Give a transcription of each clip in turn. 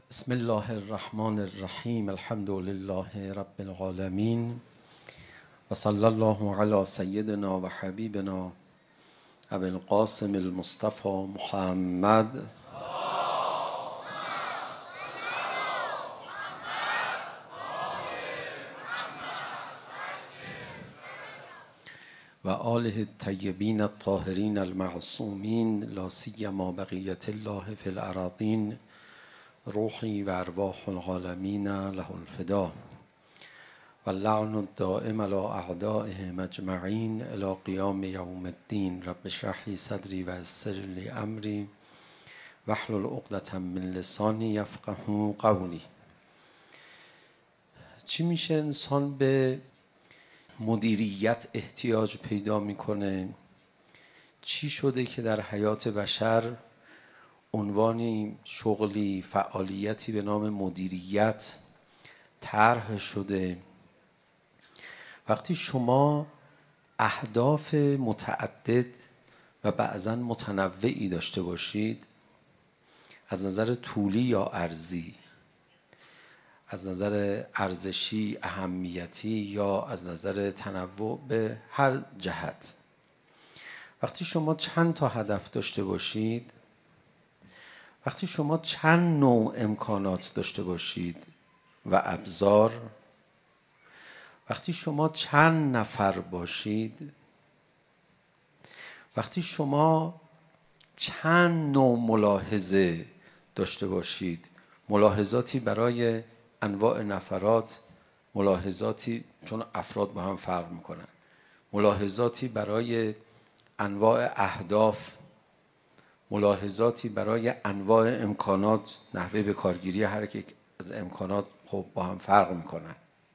بسم الله الرحمن الرحیم. الحمد لله رب العالمین و صلی الله علی سیدنا و حبیبنا ابی القاسم المصطفى محمد و آله الطیبین الطاهرین المعصومین لا سیما بقیة الله فی الأراضین روحی و ارواح العالمین له الفدا و اللعن الدائم علی اعدائهم اجمعین الی قیام یوم الدین. رب اشرح لی صدری و یسر لی امری واحلل عقدة من لسانی یفقهوا قولی. چی میشه انسان به مدیریت احتیاج پیدا میکنه؟ چی شده که در حیات بشر عنوانی شغلی فعالیتی به نام مدیریت طرح شده؟ وقتی شما اهداف متعدد و بعضا متنوعی داشته باشید، از نظر طولی یا عرضی، از نظر ارزشی اهمیتی یا از نظر تنوع به هر جهت، وقتی شما چند تا هدف داشته باشید، وقتی شما چند نوع امکانات داشته باشید و ابزار، وقتی شما چند نفر باشید، وقتی شما چند نوع ملاحظه داشته باشید، ملاحظاتی برای انواع نفرات، ملاحظاتی چون افراد با هم فرق میکنن، ملاحظاتی برای انواع اهداف، ملاحظاتی برای انواع امکانات، نحوه به کارگیری هر یک از امکانات خب با هم فرق میکنن.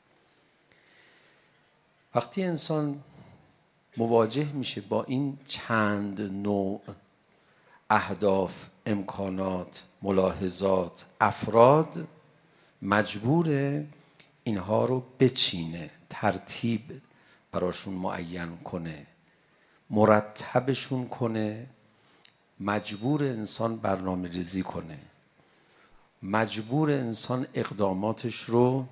وقتی انسان مواجه میشه با این چند نوع اهداف، امکانات، ملاحظات، افراد، مجبوره اینها رو بچینه، ترتیب براشون معین کنه، مرتبشون کنه، مجبور انسان برنامه ریزی کنه، مجبور انسان اقداماتش رو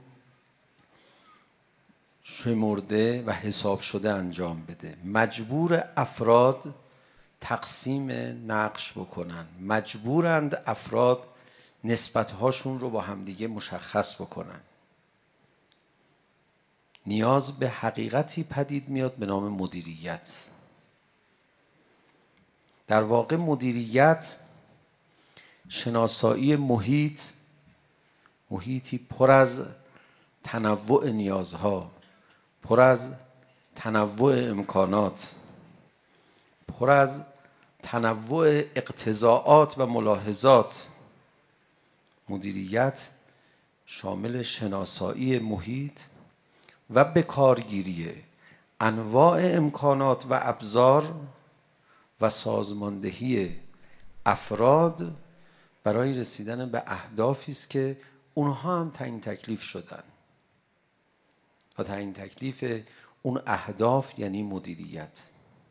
شمرده و حساب شده انجام بده، مجبور افراد تقسیم نقش بکنن، مجبورند افراد نسبت‌هاشون رو با همدیگه مشخص بکنن. نیاز به حقیقتی پدید میاد به نام مدیریت. در واقع مدیریت شناسایی محیطی پر از تنوع نیازها، پر از تنوع امکانات، پر از تنوع اقتضاعات و ملاحظات. مدیریت شامل شناسایی محیط و به کارگیری انواع امکانات و ابزار و سازماندهی افراد برای رسیدن به اهدافی است که اونها هم تعیین تکلیف شدن و تعیین تکلیف اون اهداف یعنی مدیریت.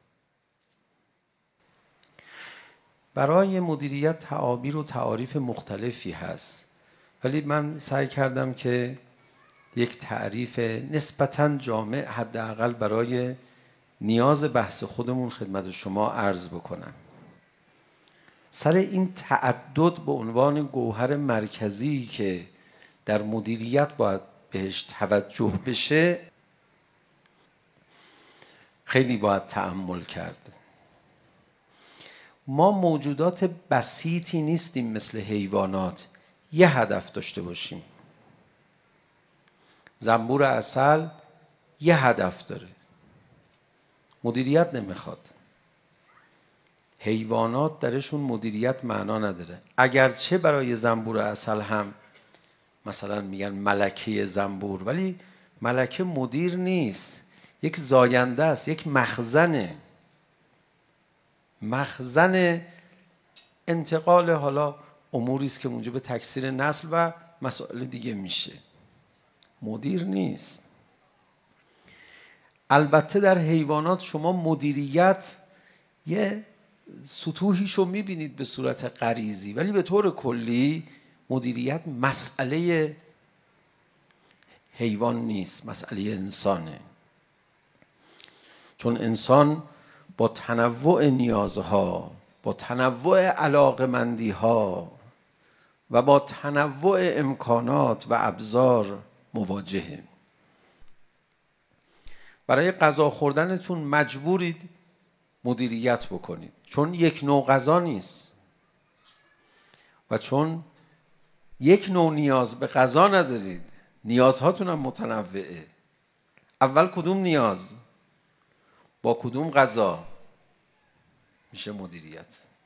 برای مدیریت تعابیر و تعاریف مختلفی هست، ولی من سعی کردم که یک تعریف نسبتاً جامع حداقل برای نیاز بحث خودمون خدمت شما عرض بکنم. سر این تعدد به عنوان گوهر مرکزی که در مدیریت باید بهش توجه بشه خیلی باید تأمل کرد. ما موجودات بسیطی نیستیم مثل حیوانات یه هدف داشته باشیم. زنبور عسل یه هدف داره، مدیریت نمیخواد. حیوانات درشون مدیریت معنا نداره، اگرچه برای زنبور عسل هم مثلا میگن ملکه زنبور، ولی ملکه مدیر نیست، یک زاینده است، یک مخزن انتقال حالا اموری است که موجب تکثیر نسل و مسائل دیگه میشه، مدیر نیست. البته در حیوانات شما مدیریت یه سطوحیشو میبینید به صورت غریزی، ولی به طور کلی مدیریت مسئله حیوان نیست، مسئله انسانه. چون انسان با تنوع نیازها، با تنوع علاقمندی‌ها و با تنوع امکانات و ابزار مواجهه. برای غذا خوردنتون مجبورید مدیریت بکنید، چون یک نوع غذا نیست و چون یک نوع نیاز به غذا ندارید، نیازهاتون هم متنوعه. اول کدوم نیاز با کدوم غذا میشه مدیریت.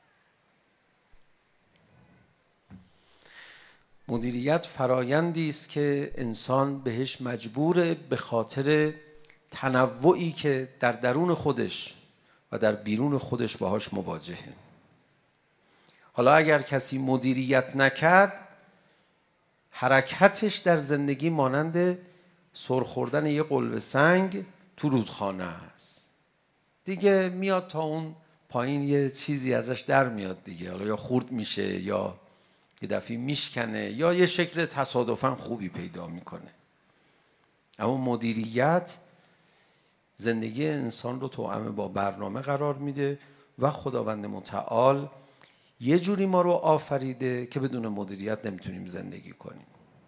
مدیریت فرایندی است که انسان بهش مجبوره به خاطر تنوعی که در درون خودش و در بیرون خودش باهاش مواجهه. حالا اگر کسی مدیریت نکرد، حرکتش در زندگی مانند سر خوردن یه قلب سنگ تو رودخانه است. دیگه میاد تا اون پایین یه چیزی ازش در میاد دیگه، حالا یا خورد میشه یا یه دفعه میشکنه یا یه شکل تصادفاً خوبی پیدا میکنه. اما مدیریت زندگی انسان رو توأم با برنامه قرار میده و خداوند متعال یه جوری ما رو آفریده که بدون مدیریت نمیتونیم زندگی کنیم.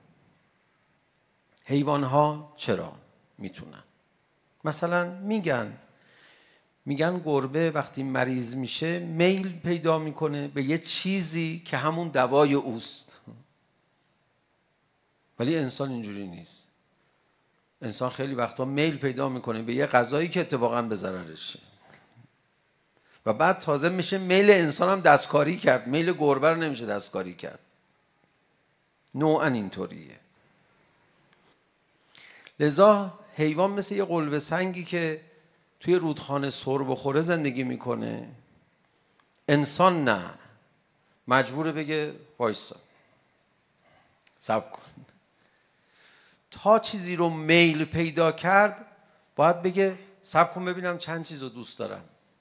حیوانها چرا میتونن؟ مثلا میگن گربه وقتی مریض میشه میل پیدا میکنه به یه چیزی که همون دوای اوست. ولی انسان اینجوری نیست. انسان خیلی وقتا میل پیدا میکنه به یه غذایی که اتفاقا به ضررشه و بعد تازه میشه میل انسان هم دستکاری کرد، میل گربه رو نمیشه دستکاری کرد. نوعا اینطوریه. لذا حیوان مثل یه قلب سنگی که توی رودخانه سر بخوره زندگی میکنه. انسان نه، مجبوره بگه وایسا، صبر کن. تا چیزی رو میل پیدا کرد باید بگه صبر کن ببینم چند چیز رو دوست دارم.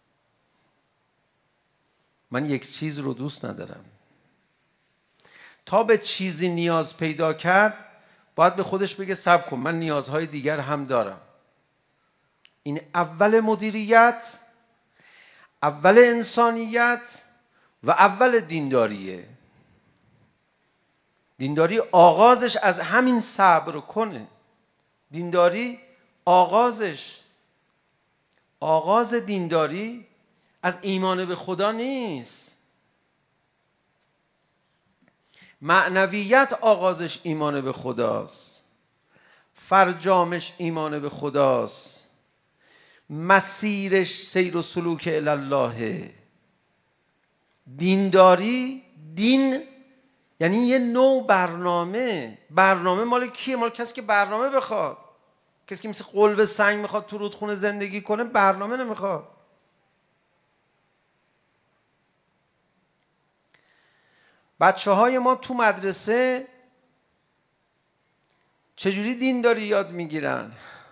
من یک چیز رو دوست ندارم. تا به چیزی نیاز پیدا کرد باید به خودش بگه صبر کن من نیازهای دیگر هم دارم. این اول مدیریت، اول انسانیت و اول دینداریه. دینداری آغازش از همین صبر کنه. دینداری آغاز دینداری از ایمان به خدا نیست. معنویت آغازش ایمان به خداست، فرجامش ایمان به خداست، مسیرش سیر و سلوک الی الله. دینداری، دین یعنی یه نوع برنامه. برنامه مال کیه؟ مال کسی که برنامه بخواد. کسی که مثل قلب سنگ میخواد تو رودخونه زندگی کنه برنامه نمیخواد. بچه‌های ما تو مدرسه چجوری دینداری یاد میگیرن؟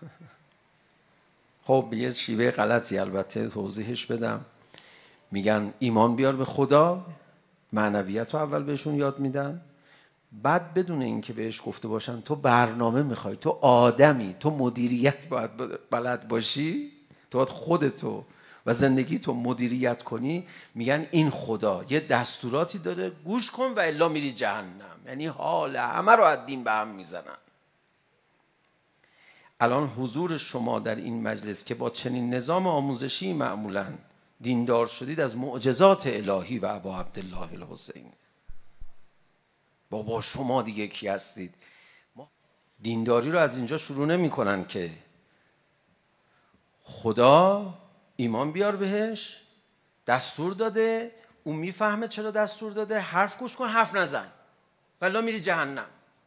خب به یه شیوه غلطی البته توضیحش بدم. میگن ایمان بیار به خدا، معنویت رو اول بهشون یاد میدن، بعد بدون اینکه بهش گفته باشن تو برنامه میخوای، تو آدمی، تو مدیریت باید بلد باشی، تو باید خودتو و زندگی تو مدیریت کنی، میگن این خدا یه دستوراتی داره گوش کن و الا میری جهنم. یعنی حال همه رو از دین به هم میزنن. الان حضور شما در این مجلس که با چنین نظام آموزشی معمولاً دیندار شدید از معجزات الهی و ابا عبدالله الحسین. بابا شما دیگه کی هستید؟ دینداری رو از اینجا شروع نمی کنن که خدا ایمان بیار بهش، دستور داده، اون میفهمه چرا دستور داده، حرف گوش کن حرف نزن ولی میری جهنم،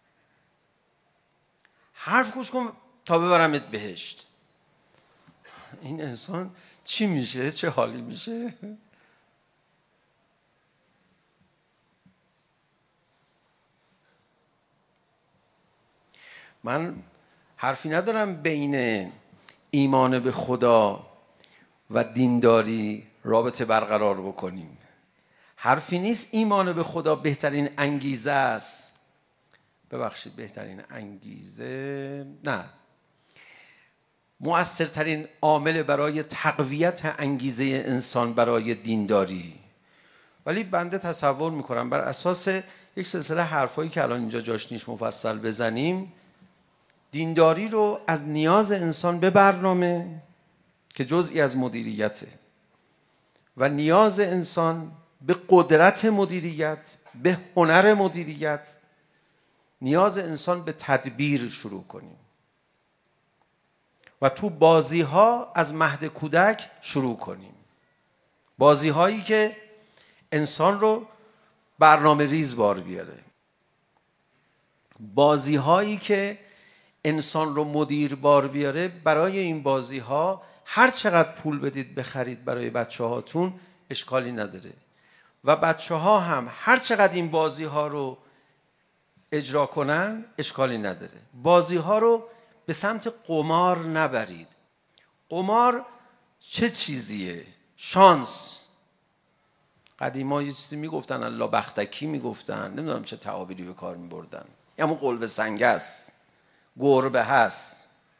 حرف گوش کن تا ببرمت بهشت. این انسان چی میشه؟ چه حالی میشه؟ من حرفی ندارم بین ایمان به خدا و دینداری رابطه برقرار بکنیم. حرفی نیست ایمان به خدا بهترین انگیزه است. ببخشید، بهترین انگیزه نه، مؤثرترین عامل برای تقویت انگیزه انسان برای دینداری. ولی بنده تصور میکنم بر اساس یک سلسله حرفایی که الان اینجا جاش نیست مفصل بزنیم، دینداری رو از نیاز انسان به برنامه که جزئی از مدیریته و نیاز انسان به قدرت مدیریت، به هنر مدیریت، نیاز انسان به تدبیر شروع کنیم و تو بازی ها از مهد کودک شروع کنیم. بازی هایی که انسان رو برنامه ریز بار بیاره، بازی هایی که انسان رو مدیر بار بیاره. برای این بازی ها هر چقدر پول بدید بخرید برای بچه هاتون اشکالی نداره و بچه ها هم هر چقدر این بازی ها رو اجرا کنن اشکالی نداره. بازی ها رو به سمت قمار نبرید. قمار چه چیزیه؟ شانس. قدیما یه چیزی میگفتن الله بختکی میگفتن، نمیدونم چه تعابیری به کار میبردن. یا همون قلب سنگ است، گربه هست.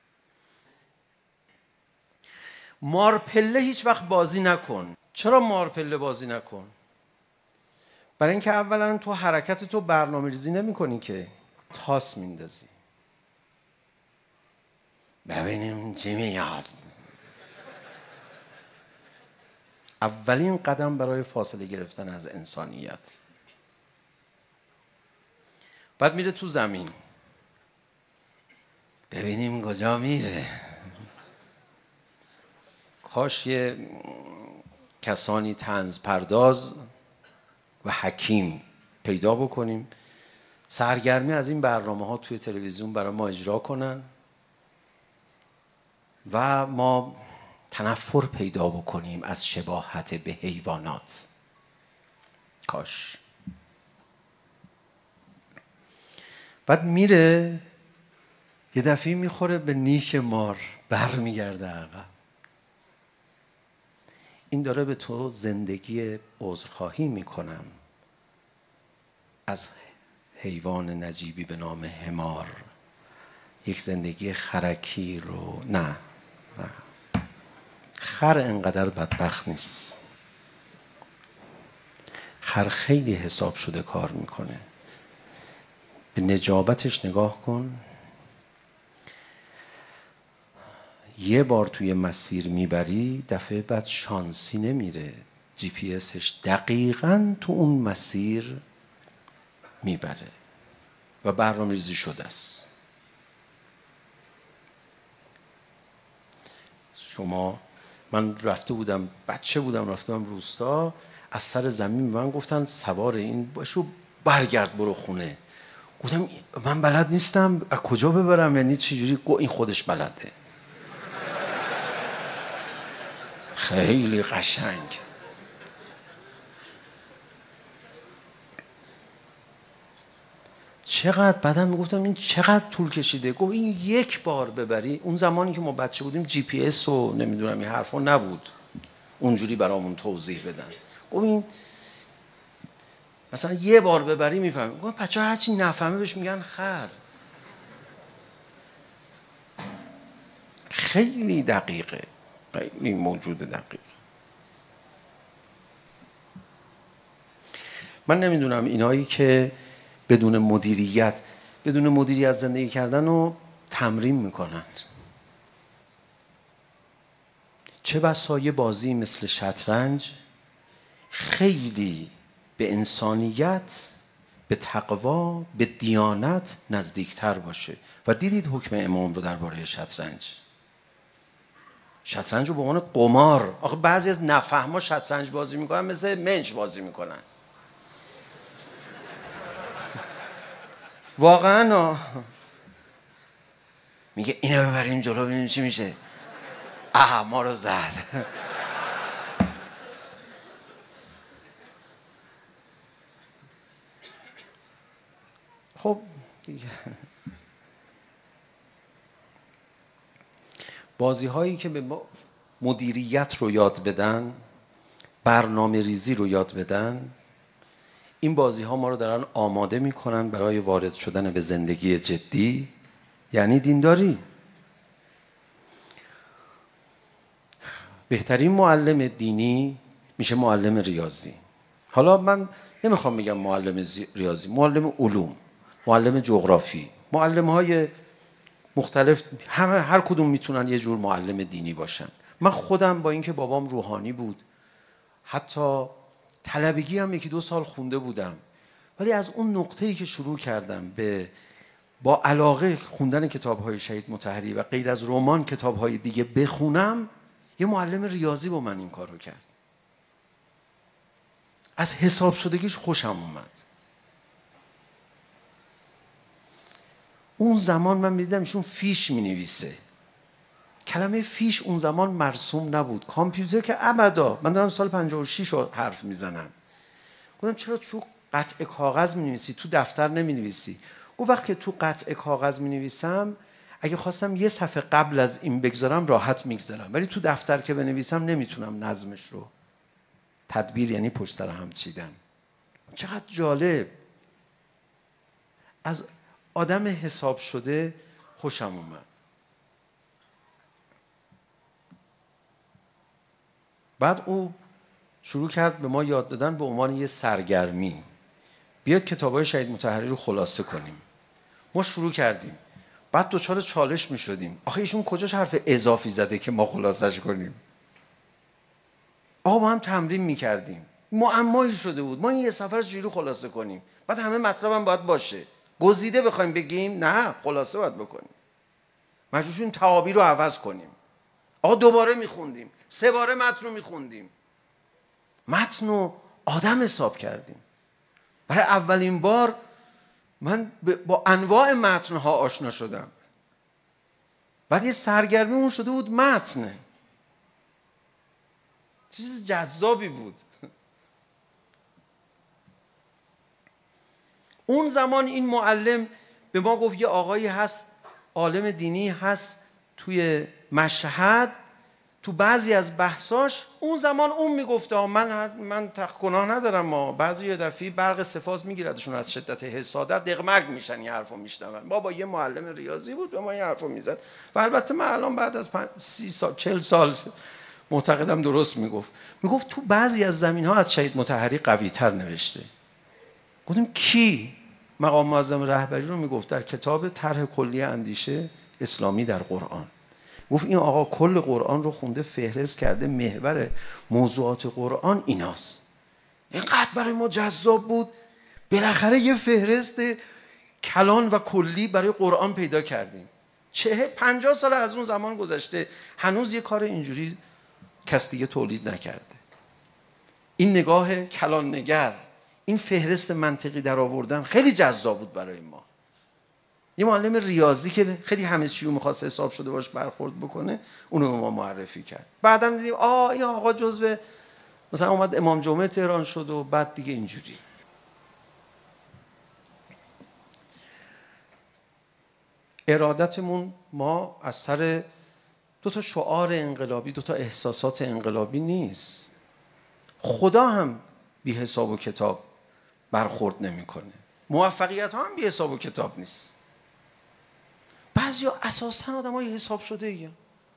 مارپله هیچ وقت بازی نکن. چرا مارپله بازی نکن؟ برای اینکه اولا تو حرکت تو برنامه ریزی نمی کنی، که تاس میندازی ببینیم چی میاد. اولین قدم برای فاصله گرفتن از انسانیت. بعد میره تو زمین ببینیم کجا میره. کاش یه کسانی طنز پرداز و حکیم پیدا بکنیم سرگرمی از این برنامه ها توی تلویزیون برای ما اجرا کنن و ما تنفر پیدا بکنیم از شباهت به حیوانات. کاش. بعد میره یه دفعه میخوره به نیش مار، برمیگرده عقب. این داره به تو زندگی عذرخواهی میکنم از حیوان نجیبی به نام حمار، یک زندگی خرکی رو. نه خر انقدر بدبخت نیست. خر خیلی حساب شده کار میکنه. به نجابتش نگاه کن. یه بار توی مسیر میبری، دفعه بعد شانسی نمیره، جی پی اسش دقیقاً تو اون مسیر میبره و برنامه ریزی شده است. من رفته بودم، بچه بودم، رفته بودم روستا، از سر زمین من گفتن سوار این باشو برگرد برو خونه. گفتم من بلد نیستم، از کجا ببرم؟ یعنی چجوری؟ این خودش بلده. خیلی قشنگ. چقدر بعدم میگفتم این چقدر طول کشیده. گفت این یک بار ببری. اون زمانی که ما بچه بودیم جی پی اس و نمیدونم این حرفا نبود اونجوری برامون توضیح بدن. گفت این مثلا یه بار ببری میفهمی. گفت بچه‌ها هرچی نفهمه بهش میگن خر. خیلی دقیقه، خیلی موجود دقیق. من نمیدونم اینایی که بدون مدیریت زندگی کردن رو تمرین میکنن، چه بسا یه بازی مثل شطرنج خیلی به انسانیت، به تقوا، به دیانت نزدیکتر باشه. و دیدید حکم امام رو درباره شطرنج رو به عنوان قمار. آخه بعضی از نفهما شطرنج بازی میکنن مثل منچ بازی میکنن. واقعا میگه اینو ببریم جلو ببینیم چی میشه. ما رو زد. خب دیگه بازی هایی که به مدیریت رو یاد بدن، برنامه ریزی رو یاد بدن، این بازی ها ما رو دارن آماده میکنن برای وارد شدن به زندگی جدی، یعنی دینداری. بهترین معلم دینی میشه معلم ریاضی. حالا من نمیخوام بگم معلم ریاضی، معلم علوم، معلم جغرافی، معلم های مختلف، همه هر کدوم میتونن یه جور معلم دینی باشن. من خودم با اینکه بابام روحانی بود، حتی طلبگی هم 1-2 سال خونده بودم، ولی از اون نقطه‌ای که شروع کردم به با علاقه خوندن کتاب‌های شهید مطهری و غیر از رمان کتاب‌های دیگه بخونم، یه معلم ریاضی با من این کارو کرد. از حساب شدگیش خوشم اومد. اون زمان من می‌دیدم ایشون فیش می‌نویسه. کلمه فیش اون زمان مرسوم نبود. کامپیوتر که ابدا. من دارم سال 56 رو حرف میزنم. گفتم چرا تو قطع کاغذ می‌نویسی، تو دفتر نمی‌نویسی؟ گفت وقتی که تو قطع کاغذ می‌نویسم، اگه خواستم یه صفحه قبل از این بگذارم راحت می‌گذارم، ولی تو دفتر که بنویسم نمیتونم نظمش رو. تدبیر یعنی پشت سر هم چیدن. چقدر جالب. از آدم حساب شده خوشم اومد. بعد او شروع کرد به ما یاد دادن به عنوان یه سرگرمی. بیاد کتابای شهید مطهری رو خلاصه کنیم. ما شروع کردیم. بعد دوچار چالش می شدیم. آخه ایشون کجاش حرف اضافی زده که ما خلاصش کنیم؟ آقا با هم تمرین می کردیم. معمایی شده بود. ما این یه سفر چجوری خلاصه کنیم؟ بعد همه مطلب هم باید باشه. گزیده بخوایم بگیم؟ نه، خلاصه باید بکنیم. مجبور شدیم تعابیر رو عوض کنیم. آقا دوباره می خوندیم. 3 باره متن رو می خوندیم. متن رو آدم حساب کردیم. برای اولین بار من با انواع متن‌ها آشنا شدم. بعد یه سرگرمی اون شده بود متن. چیز جذابی بود. اون زمان این معلم به ما گفت یه آقایی هست، عالم دینی هست توی مشهد، تو بعضی از بحثاش اون زمان اون میگفته من گناه ندارم، ما بعضی یه دفعه برق سفاز میگیردشون از شدت حسادت دغمرگ میشن یه حرفو میشنون. بابا یه معلم ریاضی بود به ما یه حرفو میزد و البته من الان بعد از 30 سال 40 سال معتقدم درست میگفت تو بعضی از زمین‌ها از شهید مطهری قوی‌تر نوشته. گفتم کی؟ مقام معظم رهبری رو میگفت در کتاب طرح کلی اندیشه اسلامی در قرآن. گفت این آقا کل قرآن رو خونده، فهرست کرده، محور موضوعات قرآن ایناست. اینقدر برای ما جذاب بود. بالاخره یه فهرست کلان و کلی برای قرآن پیدا کردیم. 50 سال از اون زمان گذشته، هنوز یه کار اینجوری کس دیگه تولید نکرده. این نگاه کلان نگر، این فهرست منطقی در آوردن خیلی جذاب بود برای ما. یه معلم ریاضی که خیلی همه چی رو می‌خواست حساب شده باش برخورد بکنه، اونو به ما معرفی کرد. بعداً دیدیم این آقا جزو مثلا اومد امام جمعه تهران شد و بعد دیگه اینجوری. ارادتمون ما از سر 2 شعار انقلابی، 2 احساسات انقلابی نیست. خدا هم بی حساب و کتاب برخورد نمی‌کنه. موفقیت ها هم بی حساب و کتاب نیست. بعضیا اساساً آدمای حساب شده ایه.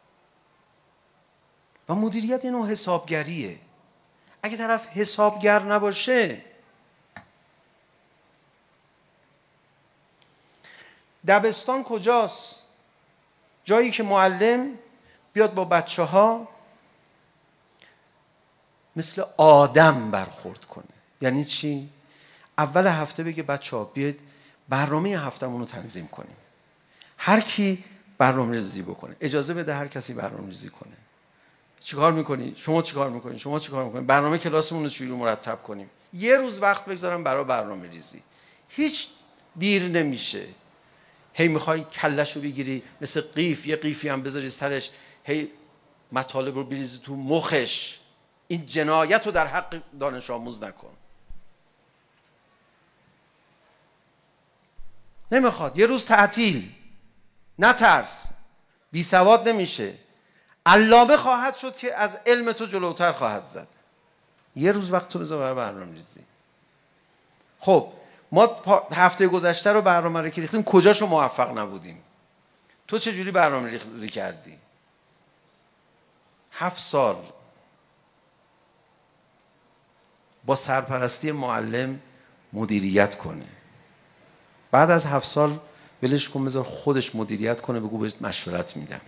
و مدیریت اینو حسابگریه. اگه طرف حسابگر نباشه، دبستان کجاست؟ جایی که معلم بیاد با بچه‌ها مثل آدم برخورد کنه. یعنی چی؟ اول هفته بگه بچه‌ها بیاید برنامه هفتمون رو تنظیم کنیم. هر کی برنامه‌ریزی بکنه. اجازه بده هر کسی برنامه‌ریزی کنه. چیکار می‌کنی؟ شما چیکار می‌کنی؟ شما چیکار می‌کنی؟ برنامه کلاسمون رو چجوری مرتب کنیم؟ یه روز وقت بگذارم برای برنامه‌ریزی. هیچ دیر نمیشه. هی می‌خوای کله‌شو بگیری مثل قیف، یه قیفی هم بذاری سرش، هی مطالب رو بریزی تو مخش. این جنایت رو در حق دانش آموز نکن. نمیخواد. یه روز تعطیل. نترس. بی سواد نمیشه. علامه خواهد شد که از علم تو جلوتر خواهد زد. یه روز وقت تو بذار برای برنامه‌ریزی. خب ما هفته گذشته رو برنامه رو که ریختیم کجاشو موفق نبودیم؟ تو چجوری برنامه ریزی کردی؟ 7 سال با سرپرستی معلم مدیریت کنه، بعد از 7 سال ولش کن بذار خودش مدیریت کنه، بگو بهش مشورت میدم.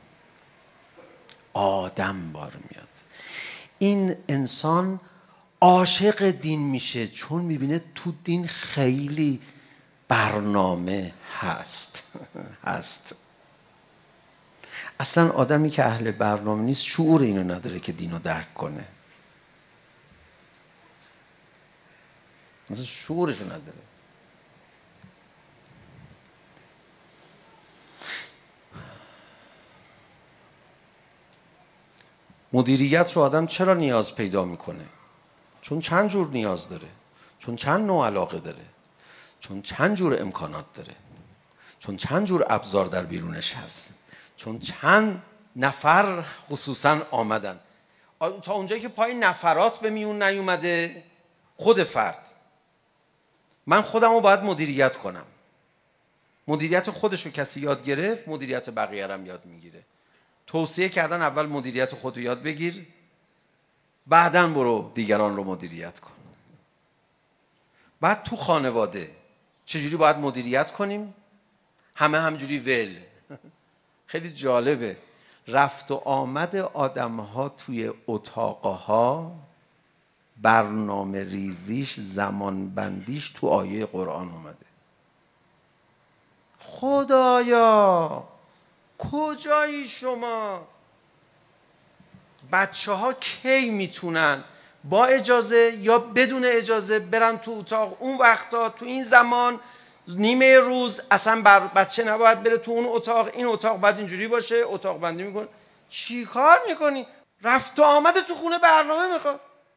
آدم بار میاد. این انسان عاشق دین میشه چون میبینه تو دین خیلی برنامه هست. اصلا آدمی که اهل برنامه نیست شعور اینو نداره که دینو درک کنه، اصلا شعورشو نداره. مدیریت رو آدم چرا نیاز پیدا میکنه؟ چون چند جور نیاز داره، چون چند نوع علاقه داره، چون چند جور امکانات داره، چون چند جور ابزار در بیرونش هست، چون چند نفر خصوصا آمدن. تا اونجایی که پای نفرات به میون نیومده، خود فرد، من خودم رو باید مدیریت کنم. مدیریت خودش رو کسی یاد گرفت، مدیریت بقیه هم یاد میگیره. توصیه کردن اول مدیریت خود رو یاد بگیر، بعداً برو دیگران رو مدیریت کن. بعد تو خانواده چجوری باید مدیریت کنیم؟ همه همجوری ول. خیلی جالبه رفت و آمد آدم‌ها توی اتاقها، برنامه ریزیش، زمان بندیش تو آیه قرآن اومده. خدایا کجایی شما؟ بچه ها کی میتونن با اجازه یا بدون اجازه برن تو اتاق؟ اون وقتا تو این زمان نیمه روز اصلا بچه نباید بره تو اون اتاق، این اتاق باید اینجوری باشه، اتاق بندی میکن. چی کار میکنی؟ رفت و آمد تو خونه برنامه میخواد.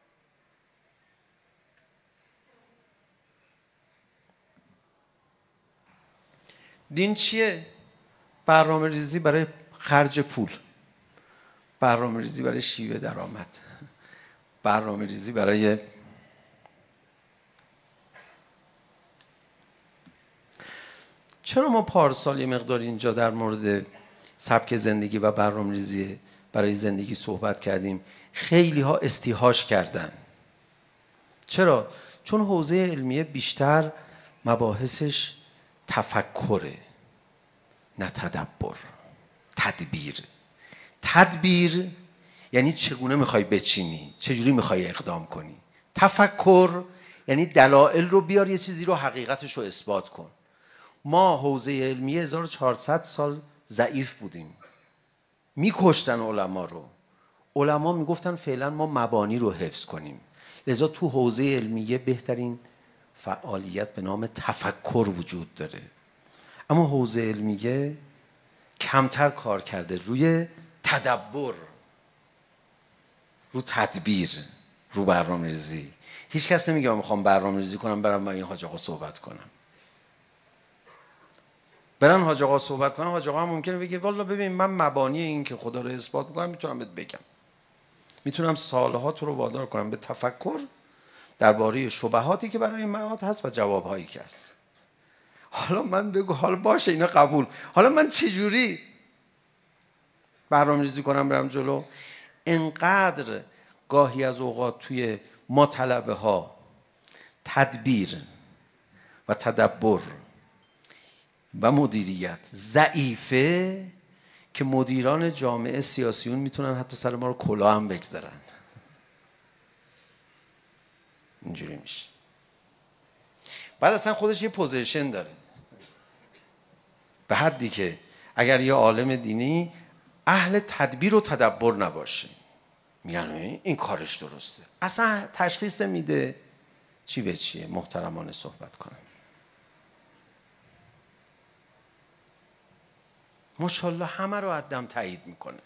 دین چیه؟ برنامه ریزی برای خرج پول، برنامه ریزی برای شیوه درآمد، برنامه ریزی برای چرا ما پارسال یه مقدار اینجا در مورد سبک زندگی و برنامه ریزی برای زندگی صحبت کردیم؟ خیلی ها استیحاش کردن. چرا؟ چون حوزه علمیه بیشتر مباحثش تفکره نه تدبر. تدبیر یعنی چگونه میخوای بچینی، چجوری میخوای اقدام کنی. تفکر یعنی دلایل رو بیار، یه چیزی رو حقیقتش رو اثبات کن. ما حوزه علمیه 1400 سال ضعیف بودیم، میکشتن علما رو. علما میگفتن فعلا ما مبانی رو حفظ کنیم، لذا تو حوزه علمیه بهترین فعالیت به نام تفکر وجود داره. اما حوزه علمیه کمتر کار کرده روی تدبر، رو تدبیر، رو برنامه ریزی. هیچ کس نمیگه من میخوام برنامه ریزی کنم برم با این حاج آقا صحبت کنم. برن حاج آقا صحبت کنم، حاج آقا هم ممکنه بگه والا ببین من مبانی این که خدا رو اثبات میکنم میتونم بهت بگم، میتونم سالها تو رو وادار کنم به تفکر درباره شبهاتی که برای معاد هست و جوابهایی که هست. حالا من بگو حالا باشه اینا قبول، حالا من چجوری برنامه‌ریزی کنم برم جلو؟ انقدر گاهی از اوقات توی ما طلبه ها تدبیر و تدبر و مدیریت ضعیفه که مدیران جامعه سیاسیون میتونن حتی سر ما رو کلاه هم بگذارن. اینجوری میشه. بعد اصلا خودش یه پوزیشن داره، به حدی که اگر یه عالم دینی اهل تدبیر و تدبر نباشه میگن این کارش درسته، اصلا تشخیص میده چی به چیه. محترمانه صحبت کنم. ماشاءالله همه رو عدم تایید میکنه.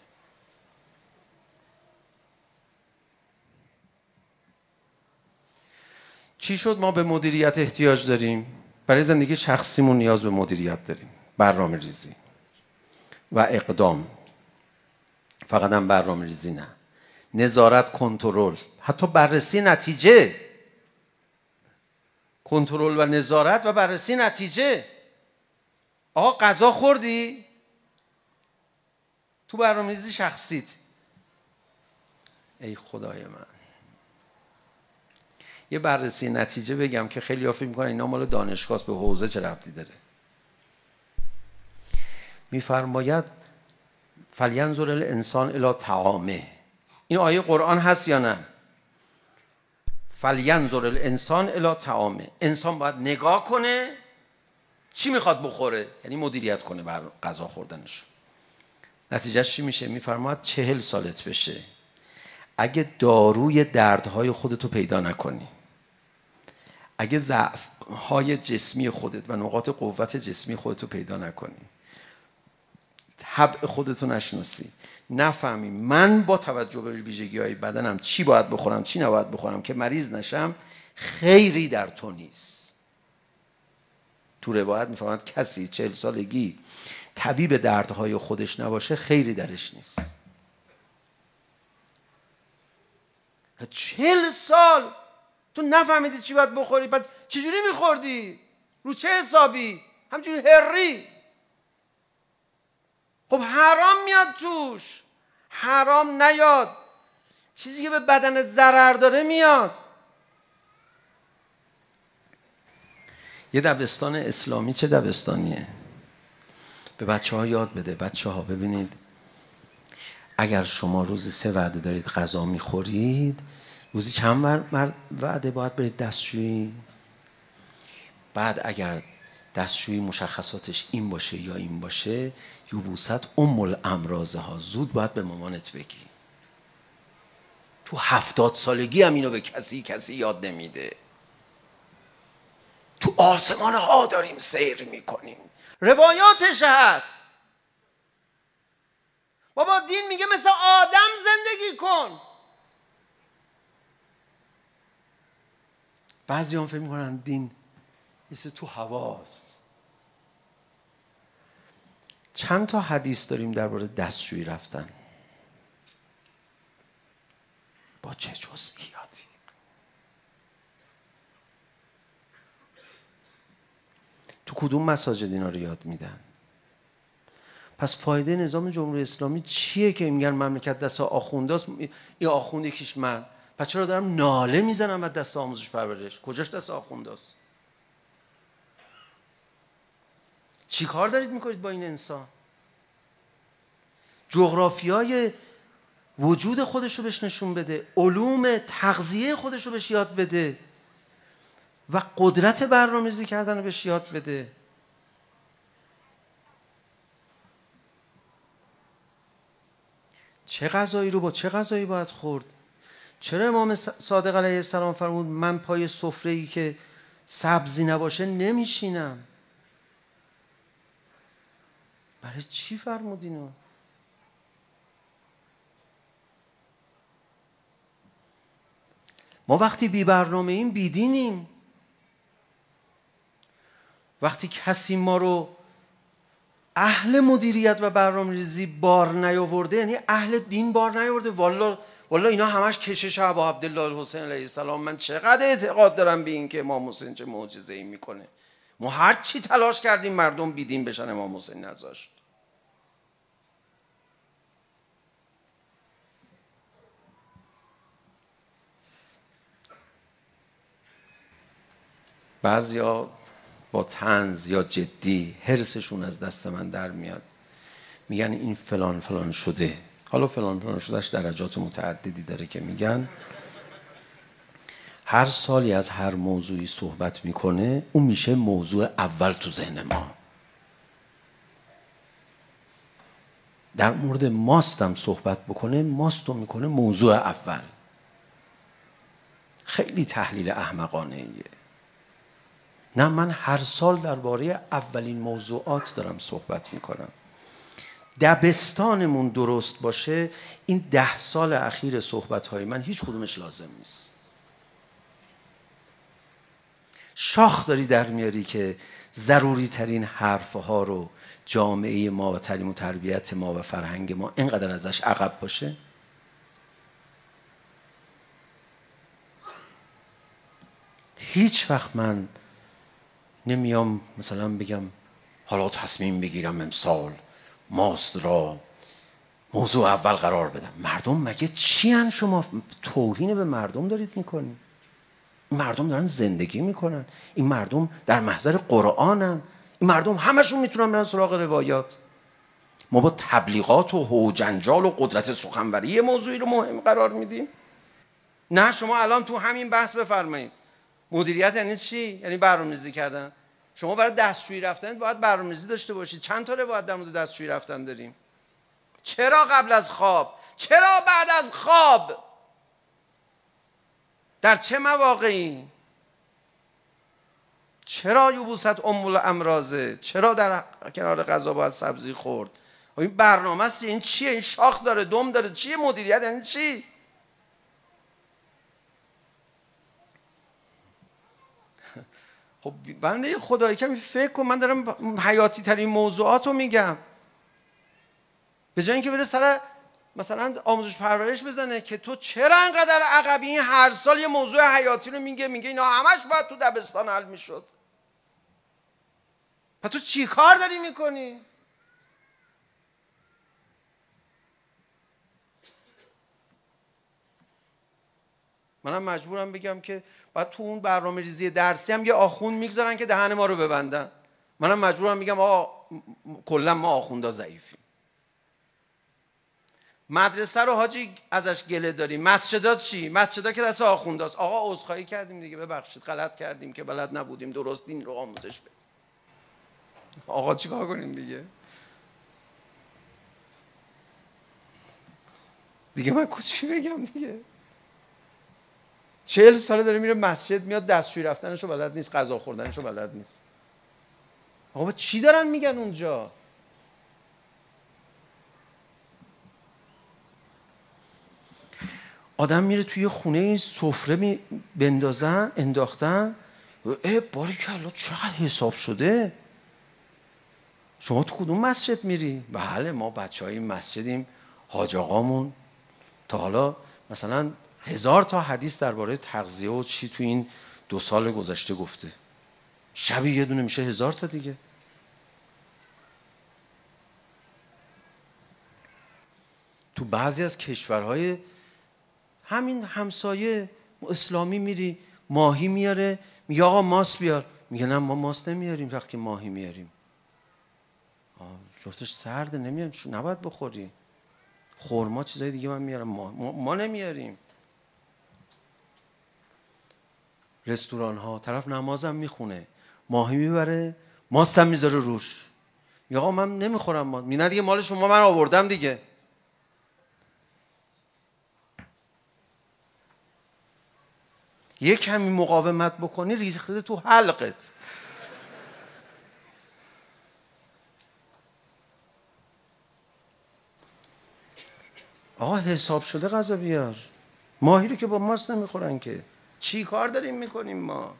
چی شد ما به مدیریت احتیاج داریم؟ برای زندگی شخصیمون نیاز به مدیریت داریم، برنامه ریزی و اقدام. فقط هم برنامه ریزی نه، نظارت، کنترل، حتی بررسی نتیجه. کنترل و نظارت و بررسی نتیجه. آقا غذا خوردی؟ تو برنامه‌ریزی شخصیت. ای خدای من، یه بررسی نتیجه بگم که خیلی ها فکر می‌کنن اینا مال دانشگاه، به حوزه چه ربطی داره. میفرماید فلینظر الانسان الی طعامه. این آیه قرآن هست یا نه؟ فلینظر الانسان الی طعامه. انسان باید نگاه کنه چی میخواد بخوره، یعنی مدیریت کنه بر غذا خوردنش. نتیجهش چی میشه؟ میفرماید 40 سالت بشه اگه داروی دردهای خودتو پیدا نکنی، اگه ضعف‌های جسمی خودت و نقاط قوت جسمی خودتو پیدا نکنی، طبع خودتو نشناسی، نفهمی من با توجه به ویژگی‌های بدنم چی باید بخورم چی نباید بخورم که مریض نشم، خیری در تو نیست. تو روایت میفرماید کسی 40 سالگی طبیب دردهای خودش نباشه خیری درش نیست. 40 سال تو نفهمیدی چی باید بخوری، بعد چجوری میخوردی؟ رو چه حسابی؟ همجوری هری. خب حرام میاد توش، حرام نیاد، چیزی که به بدنت ضرر داره میاد. یه دبستان اسلامی چه دبستانیه؟ به بچه ها یاد بده، بچه ها ببینید اگر شما روزی 3 وعده دارید غذا میخورید، روزی چند وعده باید برید دستشویی؟ بعد اگر دستشویی مشخصاتش این باشه یا این باشه، یبوست الامراض ها، زود باید به مامانت بگی. تو 70 سالگی هم اینو به کسی یاد نمیده. تو آسمان ها داریم سیر میکنیم، روایاتش هست. بابا دین میگه مثل آدم زندگی کن. بعضی هم فکر میکنن دین مثل تو هواست. چند تا حدیث داریم درباره دستشویی رفتن، با چه جزئیاتی. تو کدوم مساجد اینا رو یاد میدن؟ پس فایده نظام جمهوری اسلامی چیه که میگن مملکت دست آخونداست؟ این آخوند یکیش من، پس چرا دارم ناله میزنم بعد دست آموزش پرورش؟ کجاش دست آخونداست؟ چی کار دارید میکنید با این انسان؟ جغرافیای وجود خودش رو بهش نشون بده، علوم تغذیه خودش رو بهش یاد بده و قدرت برنامه‌ریزی کردن رو بهش یاد بده. چه غذایی رو با چه غذایی باید خورد؟ چرا امام صادق علیه السلام فرمود من پای سفره‌ای که سبزی نباشه نمیشینم؟ برای چی فرمود اینو؟ ما وقتی بی برنامه ایم بی دینیم. وقتی کسی ما رو اهل مدیریت و برنامه‌ریزی بار نیاورده، یعنی اهل دین بار نیاورده. والله اینا همش کشش ابا عبدالله الحسین علیه السلام. من چقدر اعتقاد دارم به این که امام حسین چه معجزه‌ای میکنه. ما هر چی تلاش کردیم مردم بی دین بشن، امام حسین نذاشت. بعضیا با طنز یا جدی حرصشون از دست من در میاد، میگن این فلان شده. حالا فلان شدهش درجات متعددی داره که میگن هر سالی از هر موضوعی صحبت میکنه اون میشه موضوع اول تو ذهن ما. در مورد ماست هم صحبت بکنه، ماستو میکنه موضوع اول. خیلی تحلیل احمقانه ایه. نه، من هر سال درباره اولین موضوعات دارم صحبت میکنم. دبستانمون درست باشه، این 10 سال اخیر صحبت‌های من هیچ کدومش لازم نیست. شاخ داری در میاری که ضروری ترین حرفها رو جامعه ما و تعلیم و تربیت ما و فرهنگ ما اینقدر ازش عقب باشه. هیچ وقت من نمیام مثلا بگم حالا تصمیم بگیرم امسال ماست را موضوع اول قرار بدم. مردم مگه چی هن؟ شما توهین به مردم دارید میکنید. این مردم دارن زندگی میکنن، این مردم در محضر قرآنن، این مردم همشون میتونن برن سراغ روایات. ما با تبلیغات و هو جنجال و قدرت سخنوری یه موضوعی رو مهم قرار میدیم. نه، شما الان تو همین بحث بفرمایید مدیریت یعنی چی؟ یعنی برنامه‌ریزی کردن. شما برای دستشویی رفتن باید برنامه‌ریزی داشته باشید. چند تا روایت در مورد دستشویی رفتن داریم؟ چرا قبل از خواب؟ چرا بعد از خواب؟ در چه مواقعی؟ چرا یبوست ام الامراضه؟ چرا در کنار غذا باید سبزی خورد؟ این برنامه است. این چیه؟ این شاخ داره، دم داره، چیه مدیریت یعنی چی؟ خب بنده خدایی کمی فکر کن. من دارم حیاتی ترین موضوعات رو میگم. به جای اینکه بره سر مثلا آموزش پرورش بزنه که تو چرا انقدر عقبی، این هر سال یه موضوع حیاتی رو میگه اینا همش باید تو دبستان حل میشد. پس تو چی کار داری میکنی؟ منم مجبورم بگم که بعد تو اون برنامه ریزی درسی هم یه آخوند میگذارن که دهن ما رو ببندن. منم مجبورم بگم آقا کلا ما آخوندا ضعیفیم. مدرسه رو حاجی ازش گله داریم. مسجدا چی؟ مسجدا که دست آخونداست. آقا عذرخواهی کردیم دیگه، ببخشید غلط کردیم که بلد نبودیم درست دین رو آموزش بدیم. آقا چیکار کنیم دیگه؟ دیگه من چی بگم دیگه؟ 40 ساله داره میره مسجد، میاد دستشویی رفتنشو بلد نیست، غذا خوردنشو بلد نیست. آقا چی دارن میگن اونجا؟ آدم میره توی خونه سفره بندازن، انداختن، باریکلا چقدر حساب شده. شما تو کدوم مسجد میری؟ بله ما بچهای مسجدیم، حاج آقامون تا حالا مثلا 1000 تا حدیث درباره تغذیه و چی تو این 2 سال گذشته گفته. شبی یه دونه میشه 1000 تا دیگه. تو بعضی از کشورهای همین همسایه اسلامی میری ماهی میاره، میگه آقا ماست بیار، میگه نه ما ماست نمیاریم وقتی ماهی میاریم. جفتش سرده نمیاریم، نباید بخوری. خورما چیزای دیگه من میارم، ما نمیاریم. رستوران ها طرف نمازم میخونه، ماهی میبره، ماستم میذاره روش، میگه آقا من نمیخورم ماست. میگه نه دیگه مال شما من آوردم دیگه. یک کمی مقاومت بکنی ریخته تو حلقت. آقا حساب شده غذا بیار. ماهی رو که با ماست نمیخورن که. چی کار داریم میکنیم ما؟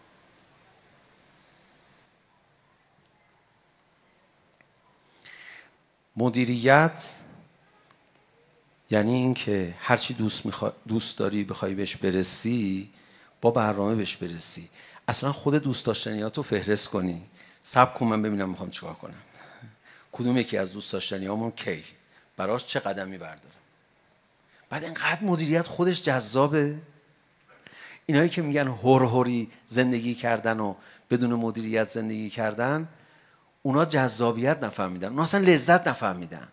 مدیریت یعنی این که هرچی دوست داری بخوای بهش برسی، با برنامه بهش برسی. اصلا خود دوست داشتنیاتو فهرست کنی. صبر کن من ببینم میخوام چیکار کنم. کدوم یکی از دوست داشتنیامون کی؟ براش چه قدمی بردارم؟ بعد اینقدر مدیریت خودش جذابه. اینایی که میگن هوری زندگی کردن و بدون مدیریت زندگی کردن، اونا جذابیت نفهمیدن، اونا اصلا لذت نفهمیدن.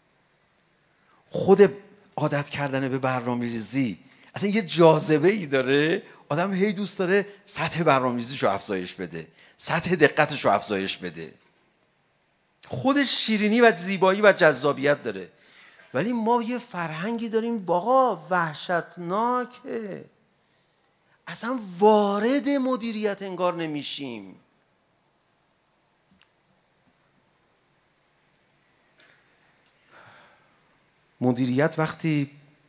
خود عادت کردن به برنامه‌ریزی اصلا یه جاذبه ای داره. آدم هی دوست داره سطح برنامه‌ریزیشو افزایش بده، سطح دقتشو افزایش بده. خودش شیرینی و زیبایی و جذابیت داره. ولی ما یه فرهنگی داریم واقعا وحشتناکه، اصلا وارد مدیریت انگار نمیشیم. مدیریت وقتی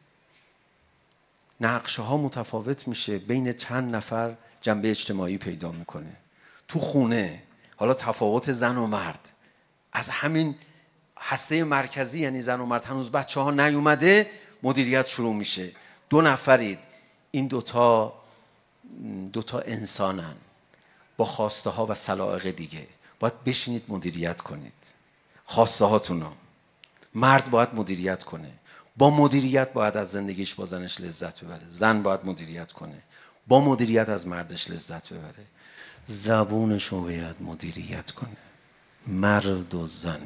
نقشه ها متفاوت میشه، بین چند نفر جنبه اجتماعی پیدا میکنه. تو خونه حالا تفاوت زن و مرد از همین هسته مرکزی یعنی زن و مرد هنوز بچه ها نیومده، مدیریت شروع میشه. 2 نفرید، این دوتا انسانن. با خواسته ها و سلایق دیگه. باید بشینید مدیریت کنید خواسته هاتونو. مرد باید مدیریت کنه، با مدیریت باید از زندگیش با زنش لذت ببره. زن باید مدیریت کنه، با مدیریت از مردش لذت ببره. زبونشو باید مدیریت کنه، مرد و زن.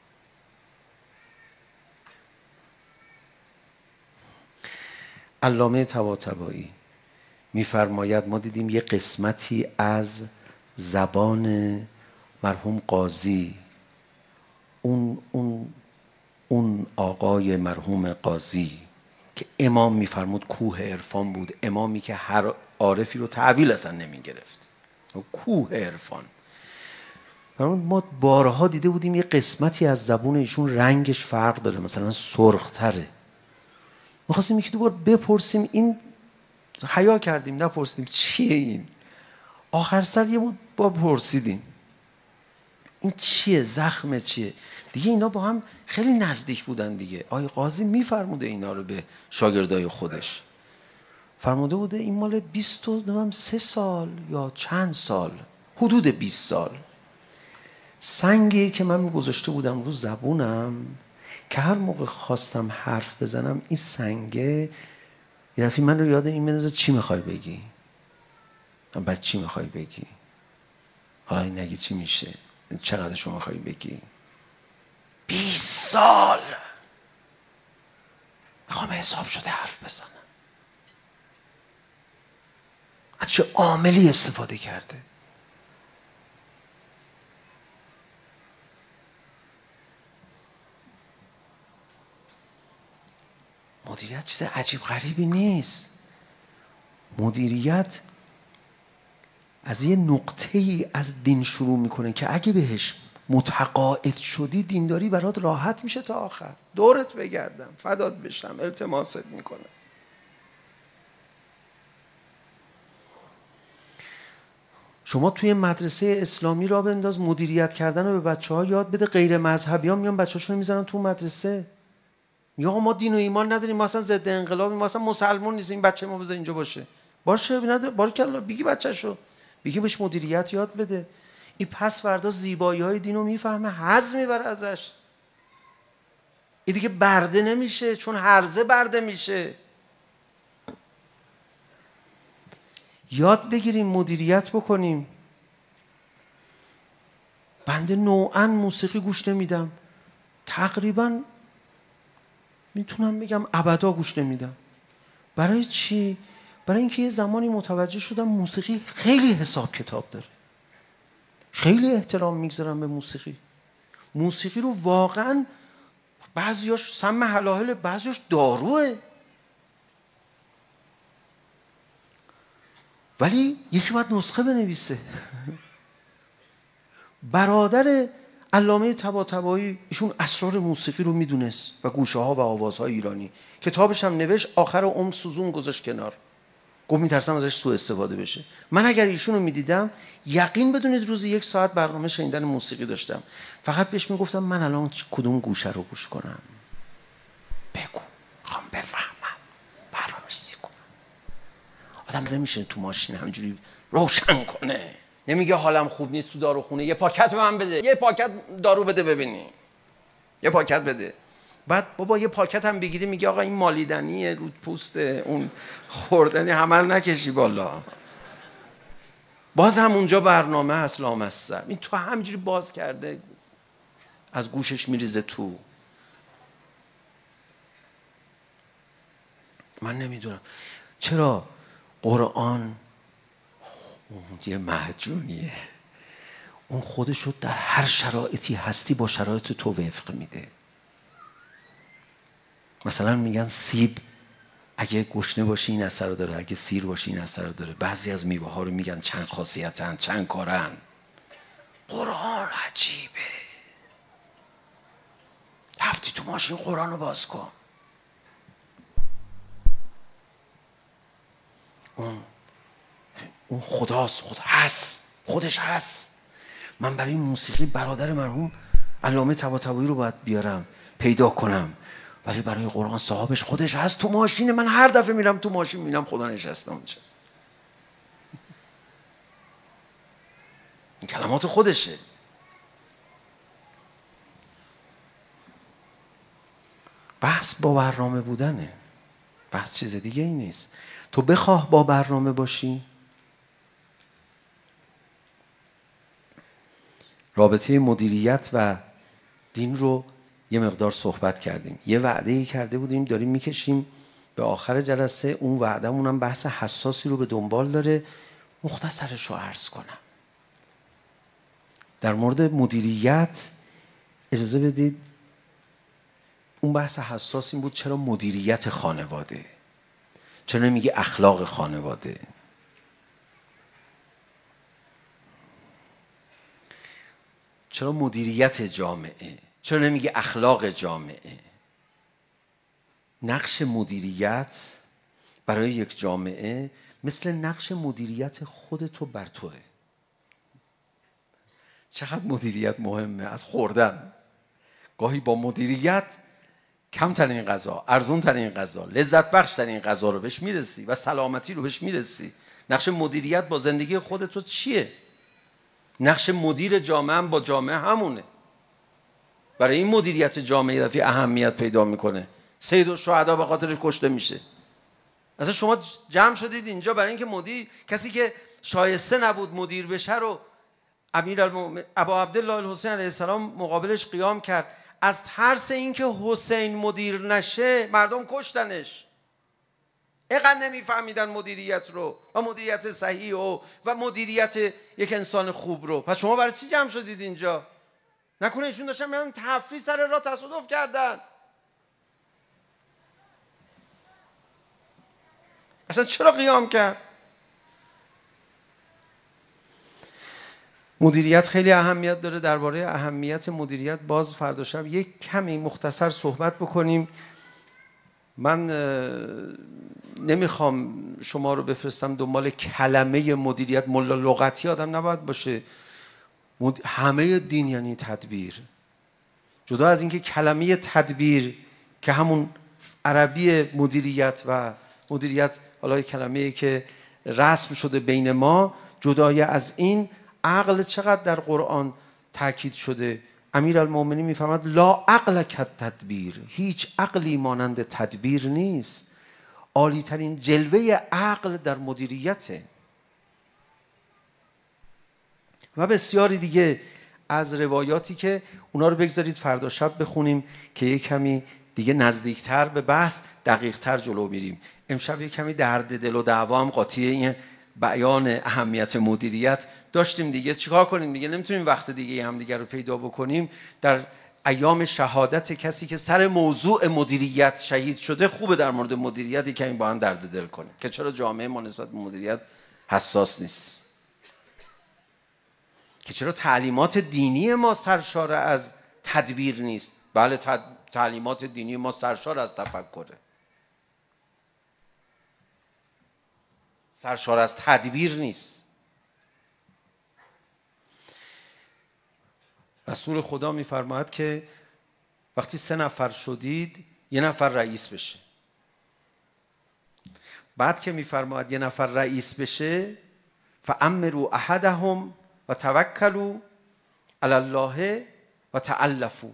علامه طباطبایی میفرماید ما دیدیم یه قسمتی از زبان مرحوم قاضی، اون آقای مرحوم قاضی که امام میفرمود کوه عرفان بود، امامی که هر عارفی رو تحویل اصلا نمی گرفت، کوه عرفان. ما بارها دیده بودیم یه قسمتی از زبون ایشون رنگش فرق داره، مثلا سرختره. می‌خواستیم یکی دوبار بپرسیم، این حیا کردیم نپرسیدیم چیه این. آخر سر یه بود با پرسیدیم این چیه، زخم چیه دیگه. اینا با هم خیلی نزدیک بودن دیگه. آقای قاضی میفرموده اینا رو به شاگردای خودش، فرموده بوده این مال 23 سال یا چند سال، حدود 20 سال. سنگی که من گذاشته بودم رو زبونم که هر موقع خواستم حرف بزنم این سنگه یه دفعه من رو یاد این بندازه چی میخوای بگی، برای چی میخوای بگی، حالا این نگی چی میشه، چقدر شما میخوای بگی. 20 سال میخوام حساب شده حرف بزنم. از چه عاملی استفاده کرده. مدیریت چیز عجیب غریبی نیست. مدیریت از یه نقطه‌ای از دین شروع میکنه که اگه بهش متقاعد شدی دینداری برات راحت میشه تا آخر. دورت بگردم، فدات بشم، التماست میکنم. شما توی مدرسه اسلامی را بنداز مدیریت کردن رو به بچه‌ها یاد بده، غیر مذهبی ها میان بچه‌هاشون رو میذارن تو مدرسه. میگه آقا ما دین و ایمان نداریم، ما اصلا ضد انقلابیم، ما اصلا مسلمان نیستیم، بچه ما بذار اینجا باشه. باشه نداره، بارکالله، بگی بچه‌شو، بگی بهش مدیریت یاد بده. این پس فردا زیبایی‌های دین رو میفهمه، حظ میبره ازش. این دیگه برده نمیشه، چون هرزه برده میشه. یاد بگیریم مدیریت بکنیم. بنده نوعاً موسیقی گوش نمیدم، تقریباً میتونم بگم ابدا گوش نمیدم. برای چی؟ برای اینکه یه زمانی متوجه شدم موسیقی خیلی حساب کتاب داره. خیلی احترام میگذارم به موسیقی. موسیقی رو واقعاً بعضیاش سم هلاهل، بعضیاش داروه. ولی یکی باید نسخه بنویسه. برادر علامه طباطبایی ایشون اسرار موسیقی رو میدونست و گوشه ها و آوازهای ایرانی. کتابش هم نوشت، آخر عمر سوزون گذاشت کنار. گفت میترسم ازش سوء استفاده بشه. من اگر ایشون رو میدیدم یقین بدونید روزی 1 ساعت برنامه شنیدن موسیقی داشتم. فقط بهش میگفتم من الان کدوم گوشه رو گوش کنم، بگو، میخوام بفهمم، برنامه‌ریزی کنم. آدم نمیشه تو ماشین همینجوری روشن کنه. نمیگه حالم خوب نیست تو داروخونه، یه پاکت به من بده، یه پاکت دارو بده ببینی، یه پاکت بده. بعد بابا یه پاکت هم بگیری میگه آقا این مالیدنیه، رو پوست اون خوردنی، همه رو نکشی بالا. باز هم اونجا برنامه هست لامصب. این تو همینجوری باز کرده از گوشش میریزه تو. من نمیدونم چرا قرآن اون یه مهجونیه، اون خودشو در هر شرایطی هستی با شرایط تو وفق میده. مثلا میگن سیب اگه گشنه باشی این اثر رو داره، اگه سیر باشی این اثر رو داره. بعضی از میوه ها رو میگن چند خاصیتن، چند کارن. قرآن عجیبه. رفتی تو ماشین قرآن رو باز کن، اون خداست، خود هست، خودش هست. من برای موسیقی برادر مرحوم علامه طباطبایی رو باید بیارم پیدا کنم، ولی برای قرآن صاحبش خودش هست. تو ماشین من هر دفعه میرم تو ماشین میبینم خدا نشسته اونجا. کلمات خودشه. بحث با برنامه بودنه، بحث چیز دیگه ای نیست. تو بخواه با برنامه باشی. رابطه مدیریت و دین رو یه مقدار صحبت کردیم. یه وعده‌ای کرده بودیم داریم میکشیم به آخر جلسه. اون وعده‌مون هم بحث حساسی رو به دنبال داره. مختصرش رو عرض کنم. در مورد مدیریت اجازه بدید، اون بحث حساس این بود چرا مدیریت خانواده، چرا نمیگی اخلاق خانواده؟ چرا مدیریت جامعه؟ چرا نمیگی اخلاق جامعه؟ نقش مدیریت برای یک جامعه مثل نقش مدیریت خودتو بر توه. چقدر مدیریت مهمه. از خوردن گاهی با مدیریت کمترین غذا، ارزون ترین غذا، لذت بخش ترین غذا رو بهش میرسی و سلامتی رو بهش میرسی. نقش مدیریت با زندگی خودتو چیه؟ نقش مدیر جامعه هم با جامعه همونه. برای این مدیریت جامعه یه دفعه اهمیت پیدا میکنه. سید الشهدا به خاطر کشته میشه. اصلا شما جمع شدید اینجا برای اینکه مدیر، کسی که شایسته نبود مدیر بشه رو امیرالمومنین ابا عبدالله الحسین علیه السلام مقابلش قیام کرد. از ترس اینکه حسین مدیر نشه مردم کشتنش. اینقدر نمیفهمیدن مدیریت رو و مدیریت صحیح و مدیریت یک انسان خوب رو. پس شما برای چی جمع شدید اینجا؟ نکنه ایشون داشتن میرن تفریح سر راه تصادف کردن. اصلا چرا قیام کرد؟ مدیریت خیلی اهمیت داره. درباره اهمیت مدیریت باز فردا شب یک کمی مختصر صحبت بکنیم. من نمیخوام شما رو بفرستم دنبال کلمه مدیریت. ملا لغتی آدم نباید باشه. همه دین یعنی تدبیر. جدا از اینکه کلمه تدبیر که همون عربی مدیریت و مدیریت حالا کلمه‌ای که رسم شده بین ما، جدای از این عقل چقدر در قرآن تاکید شده. امیرالمومنین میفرماد لا عقل کالتدبیر، هیچ عقلی مانند تدبیر نیست. عالی ترین جلوه عقل در مدیریته. و بسیاری دیگه از روایاتی که اونا رو بگذارید فردا شب بخونیم که یک کمی دیگه نزدیکتر به بحث دقیقتر جلو میریم. امشب یک کمی درد دل و دعوا هم قاطی این بیان اهمیت مدیریت داشتیم دیگه. چیکار کنیم دیگه؟ نمیتونیم وقت دیگه هم دیگه رو پیدا بکنیم. در ایام شهادت کسی که سر موضوع مدیریت شهید شده خوبه در مورد مدیریت کمی با هم درد دل کنیم که چرا جامعه ما نسبت به مدیریت حساس نیست، که چرا تعلیمات دینی ما سرشار از تدبیر نیست. بله تعلیمات دینی ما سرشار از تفکره، سرشار از تدبیر نیست. رسول خدا میفرماید که وقتی 3 نفر شدید 1 نفر رئیس بشه. بعد که میفرماید 1 نفر رئیس بشه فامروا احدهم و توکلوا علی الله و تألفوا.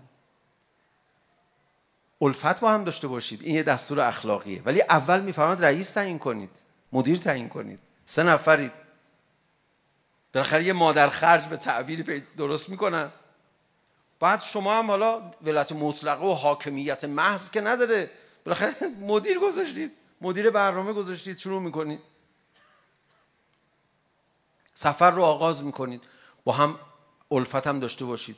الفت با هم داشته باشید. این یه دستور اخلاقیه. ولی اول میفرماید رئیس تعیین کنید، مدیر تعیین کنید. 3 نفرید. بالاخره یه مادر خرج به تعبیری درست میکنن. بعد شما هم حالا ولایت مطلقه و حاکمیت محض که نداره، بالاخره مدیر گذاشتید، مدیر برنامه گذاشتید، شروع میکنید. سفر رو آغاز میکنید. با هم الفت هم داشته باشید.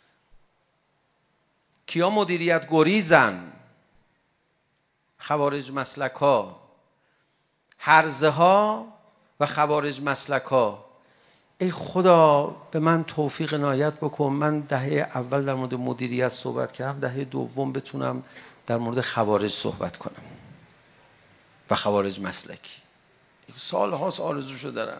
کیا مدیریت گریزن؟ خوارج مسلک ها، هرزه ها و خوارج مسلک ها. ای خدا به من توفیق عنایت بکن، من دهه اول در مورد مدیریت صحبت کردم، دهه دوم بتونم در مورد خوارج صحبت کنم و خوارج مسلکی. سال هاست آرزوشو دارم.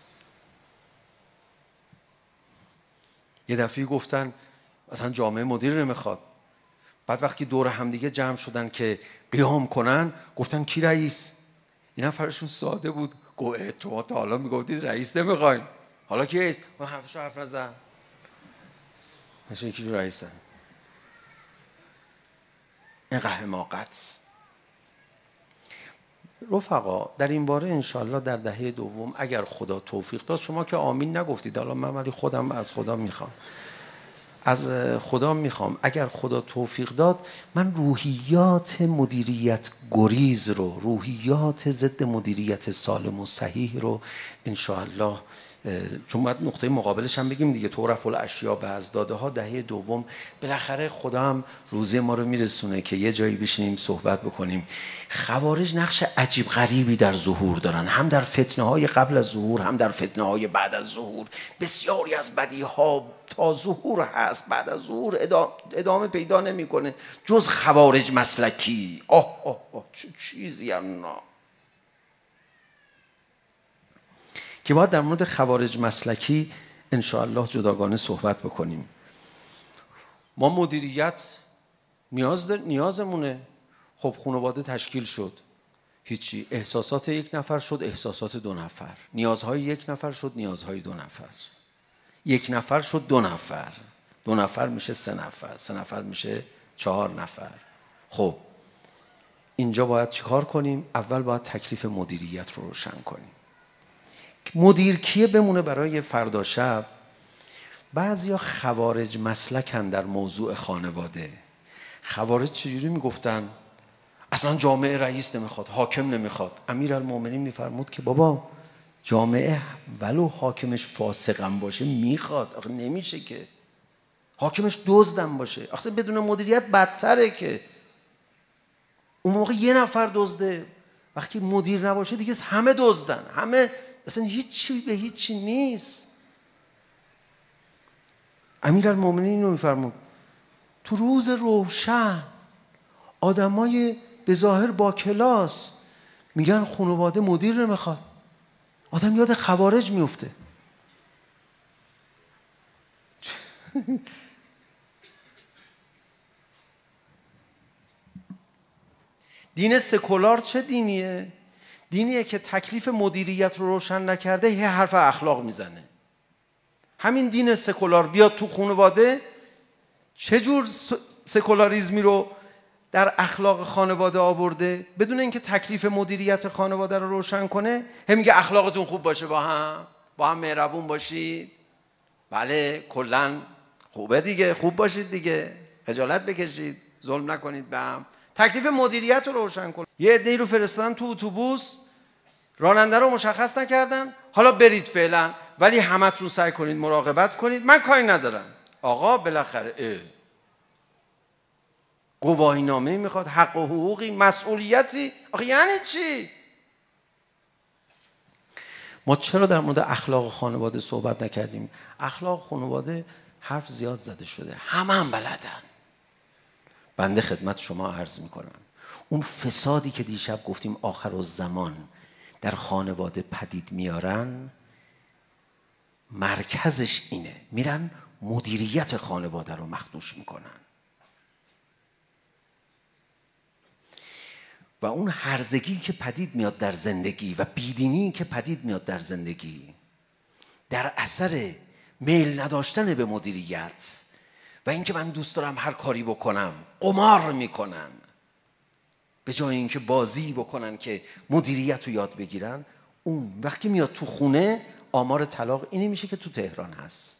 یه دفعه گفتن اصلا جامعه مدیر نمیخواد. بعد وقتی دور همدیگه جمع شدن که قیام کنن گفتن کی رئیس؟ این نفرشون ساده بود، گفت تو تا حالا میگفتید رئیس نمیخوایم. حالا کی رئیس؟ من حرف نزن. نشه یکی جو رئیسن. اینقدر حماقت. رفقا در این باره انشالله در دهه دوم اگر خدا توفیق داد، شما که آمین نگفتید، حالا من ولی خودم از خدا میخوام اگر خدا توفیق داد، من روحیات مدیریت گریز رو، روحیات ضد مدیریت سالم و صحیح رو انشالله، چون باید نقطه مقابلش هم بگیم دیگه، تعرف الاشیاء باضدادها، دهه دوم بالاخره خدا هم روزه ما رو میرسونه که یه جایی بشینیم صحبت بکنیم. خوارج نقش عجیب غریبی در ظهور دارن، هم در فتنه های قبل از ظهور، هم در فتنه های بعد از ظهور. بسیاری از بدی ها تا ظهور هست، بعد از ظهور ادامه پیدا نمیکنه، جز خوارج مسلکی. چه چیزی انا که باید در مورد خوارج مسلکی انشاءالله جداگانه صحبت بکنیم. ما مدیریت نیازمونه. خب خانواده تشکیل شد، هیچی، احساسات یک نفر شد احساسات دو نفر، نیازهای یک نفر شد نیازهای دو نفر، یک نفر شد دو نفر، دو نفر میشه سه نفر، سه نفر میشه 4 نفر. خب اینجا باید چیکار کنیم؟ اول باید تکلیف مدیریت رو روشن کنیم. مدیر کیه بمونه برای فردا شب. بعضیا خوارج مسلکن در موضوع خانواده. خوارج چجوری میگفتن؟ اصلا جامعه رئیس نمیخواد، حاکم نمیخواد. امیرالمومنین میفرمود که بابا جامعه ولو حاکمش فاسقم باشه میخواد، آخه نمیشه که حاکمش دزدم باشه، آخه بدون مدیریت بدتره که. اون موقع یه نفر دزده، وقتی مدیر نباشه دیگه همه دزدن، همه اصلا هیچی به هیچی نیست. امیرالمومنین اینو میفرمود تو روز روشن آدمای به ظاهر با کلاس میگن خانواده مدیر نمیخواد، آدم یاد خوارج میفته. دین سکولار چه دینیه؟ دینیه که تکلیف مدیریت رو روشن نکرده یه حرف اخلاق میزنه. همین دین سکولار بیاد تو خانواده، چه جور سکولاریزمی رو در اخلاق خانواده آورده بدون اینکه تکلیف مدیریت خانواده رو روشن کنه. هم میگه اخلاقتون خوب باشه، با هم مهربون باشید. بله کلا خوبه دیگه، خوب باشید دیگه، خجالت بکشید، ظلم نکنید به هم. تکلیف مدیریت رو روشن کن. یه عده‌ای رو فرستادن تو اتوبوس، راننده رو مشخص نکردن، حالا برید فعلا ولی همتون سعی کنید مراقبت کنید، من کاری ندارم. آقا بالاخره گواهی نامه میخواد، حق و حقوقی، مسئولیتی، آخه یعنی چی؟ ما چرا در مورد اخلاق خانواده صحبت نکردیم؟ اخلاق خانواده حرف زیاد زده شده، همه بلدن. بنده خدمت شما عرض میکنم اون فسادی که دیشب گفتیم آخرالزمان در خانواده پدید میارن، مرکزش اینه، میرن مدیریت خانواده رو مخدوش میکنن و اون هرزگی که پدید میاد در زندگی و بیدینی که پدید میاد در زندگی در اثر میل نداشتن به مدیریت و اینکه من دوست دارم هر کاری بکنم، قمار میکنن به جای اینکه بازی بکنن که مدیریت رو یاد بگیرن. اون وقتی میاد تو خونه، آمار طلاق اینی میشه که تو تهران هست.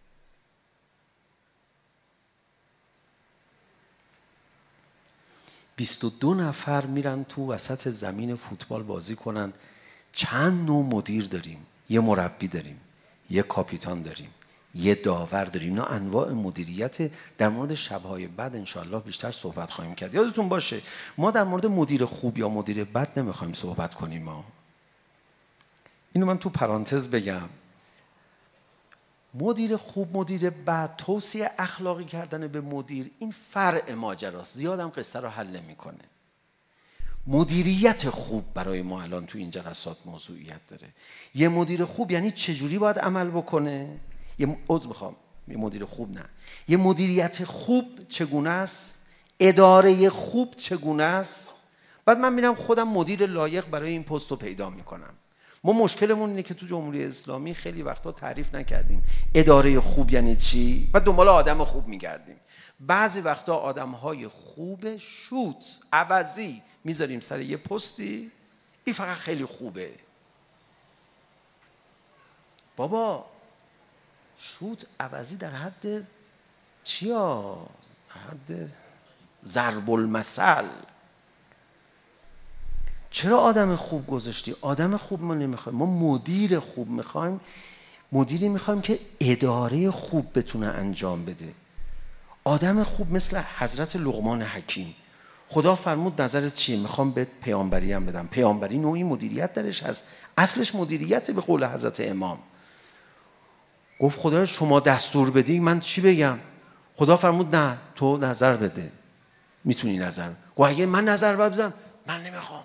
$22 نفر میرن تو وسط زمین فوتبال بازی کنن. چند نوع مدیر داریم؟ یه مربی داریم، یه کاپیتان داریم، یه داور داریم. اینا انواع مدیریت. در مورد شب‌های بعد انشاءالله بیشتر صحبت خواهیم کرد. یادتون باشه ما در مورد مدیر خوب یا مدیر بد نمیخوایم صحبت کنیم. ما اینو من تو پرانتز بگم، مدیر خوب مدیر بد، توصیه اخلاقی کردن به مدیر، این فرع ماجراست، زیادم قصه رو حل نمیکنه. مدیریت خوب برای ما الان تو این جلسات موضوعیت داره. یه مدیر خوب یعنی چجوری باید عمل بکنه؟ یه مدیر خوب نه، یه مدیریت خوب چگونه است؟ اداره خوب چگونه است؟ بعد من میرم خودم مدیر لایق برای این پست رو پیدا میکنم. ما مشکلمون اینه که تو جمهوری اسلامی خیلی وقتا تعریف نکردیم اداره خوب یعنی چی و دنبال آدم خوب میگردیم. بعضی وقتا آدمهای خوب شوت عوضی میذاریم سر یه پستی، این فقط خیلی خوبه. بابا شوت عوضی در حد چیا؟ در حد ضرب المثل. چرا آدم خوب گذاشتی؟ آدم خوب ما نمیخوایم، ما مدیر خوب میخوایم. مدیری میخوایم که اداره خوب بتونه انجام بده. آدم خوب مثل حضرت لقمان حکیم، خدا فرمود نظرت چیه؟ میخوام بهت پیامبری هم بدم. پیامبری نوعی مدیریت درش هست، اصلش مدیریت به قول حضرت امام. گفت خدا شما دستور بدی من چی بگم؟ خدا فرمود نه تو نظر بده، میتونی نظر بده. گفت اگه من نظر بدم من نمیخوام.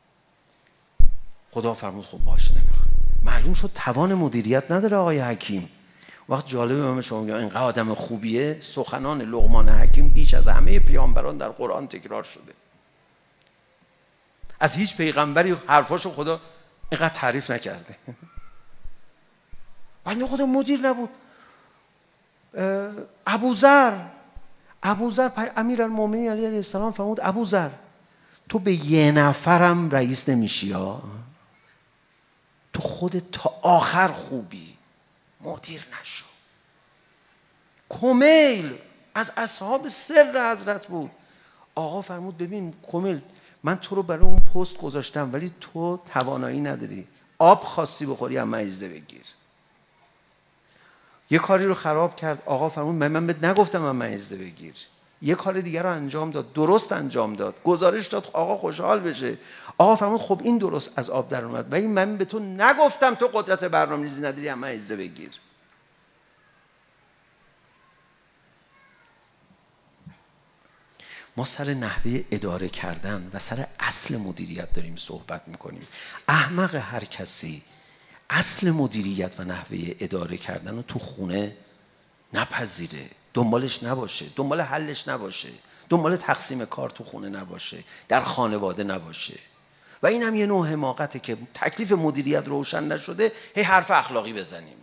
خدا فرمود خب باشه نمیخوام. معلوم شد توان مدیریت نداره آقای حکیم. وقت جالبه من شما میگم اینقدر آدم خوبیه، سخنان لقمان حکیم بیش از همه پیامبران در قرآن تکرار شده. از هیچ پیغمبری حرفاشو خدا اینقدر تعریف نکرده. بنده خدا مدیر نبود. ابوذر امیرالمومنین علیه السلام فرمود ابوذر تو به یه نفرم رئیس نمیشی ها، تو خودت تا آخر خوبی، مدیر نشو. کمیل از اصحاب سر حضرت بود. آقا فرمود ببین کمیل من تو رو برای اون پست گذاشتم ولی تو توانایی نداری، آب خواستی بخوری هم اجازه بگیر. یه کاری رو خراب کرد، آقا فرمود من بهت نگفتم من اجازه بگیر. یه کار دیگر رو انجام داد، درست انجام داد، گزارش داد آقا خوشحال بشه. آقا فرمود خب این درست از آب در اومد ولی من به تو نگفتم تو قدرت برنامه‌ریزی نداری اما اجازه بگیر. ما سر نحوه اداره کردن و سر اصل مدیریت داریم صحبت میکنیم. احمق هر کسی اصل مدیریت و نحوه اداره کردن رو تو خونه نپذیره، دنبالش نباشه، دنبال حلش نباشه، دنبال تقسیم کار تو خونه نباشه، در خانواده نباشه. و این هم یه نوع حماقته که تکلیف مدیریت روشن نشده هی حرف اخلاقی بزنیم.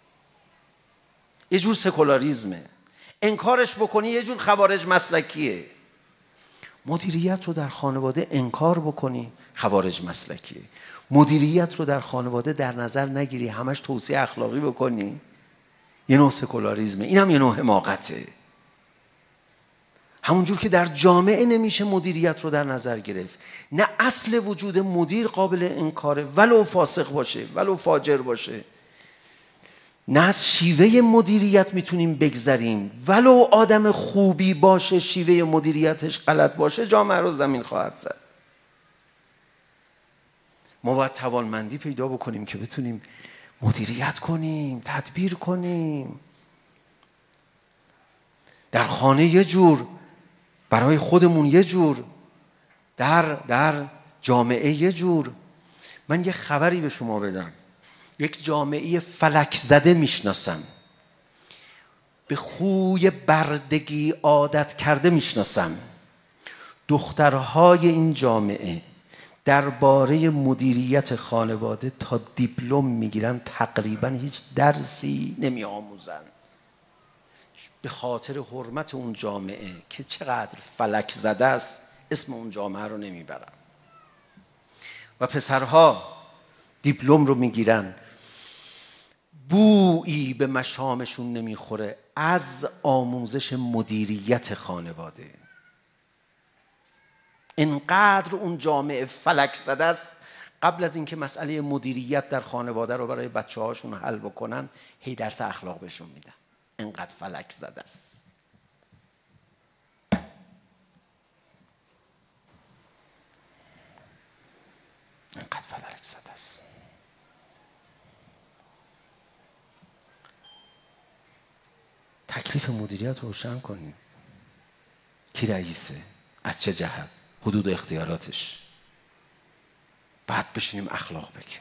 یه جور سکولاریزمه، انکارش بکنی یه جور خوارج مسلکیه. مدیریت رو در خانواده انکار بکنی خوارج مسلکیه. مدیریت رو در خانواده در نظر نگیری همش توصیه اخلاقی بکنی یه نوع سکولاریزمه. این هم یه نوع حماقته. همونجور که در جامعه نمیشه مدیریت رو در نظر گرفت، نه اصل وجود مدیر قابل انکاره ولو فاسق باشه ولو فاجر باشه، نه از شیوه مدیریت میتونیم بگذریم ولو آدم خوبی باشه شیوه مدیریتش غلط باشه جامعه رو زمین خواهد زد. ما باید توانمندی پیدا بکنیم که بتونیم مدیریت کنیم، تدبیر کنیم. در خانه یه جور، برای خودمون یه جور، در جامعه یه جور. من یه خبری به شما بدم. یک جامعه فلک زده میشناسم، به خوی بردگی عادت کرده میشناسم. دخترهای این جامعه درباره مدیریت خانواده تا دیپلم میگیرن تقریبا هیچ درسی نمی آموزن. به خاطر حرمت اون جامعه که چقدر فلک زده است اسم اون جامعه رو نمیبرن. و پسرها دیپلم رو میگیرن بویی به مشامشون نمیخوره از آموزش مدیریت خانواده. اینقدر اون جامعه فلک زده است قبل از اینکه مسئله مدیریت در خانواده رو برای بچه هاشون حل بکنن هی درس اخلاق بهشون میدن. اینقدر فلک زده است. اینقدر فلک زده است. تکلیف مدیریت رو روشن کنیم. کی رئیسه؟ از چه جهت؟ حدود اختیاراتش. بعد بشینیم اخلاق بگیم.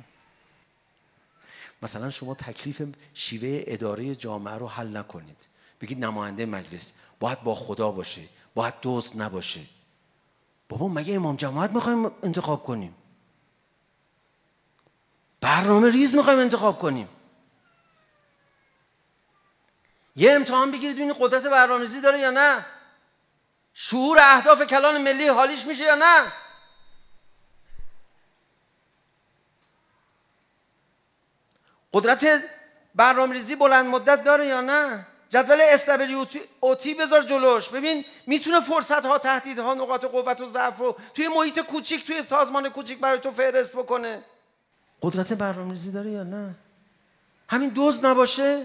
مثلا شما تکلیف شیوه اداره جامعه رو حل نکنید. بگید نماینده مجلس باید با خدا باشه، باید دزد نباشه. بابا مگه امام جماعت میخوایم انتخاب کنیم؟ برنامه ریز میخوایم انتخاب کنیم. یه امتحان بگیرید ببینید قدرت برنامه‌ریزی داره یا نه، شعور اهداف کلان ملی حالیش میشه یا نه. قدرت برنامه‌ریزی بلند مدت داره یا نه. جدول استابیلیتی بذار جلوش، ببین میتونه فرصت ها، تهدیدها، نقاط قوت و ضعف رو توی محیط کوچیک، توی سازمان کوچیک برای تو فهرست بکنه. قدرت برنامه‌ریزی داره یا نه. همین دزد نباشه.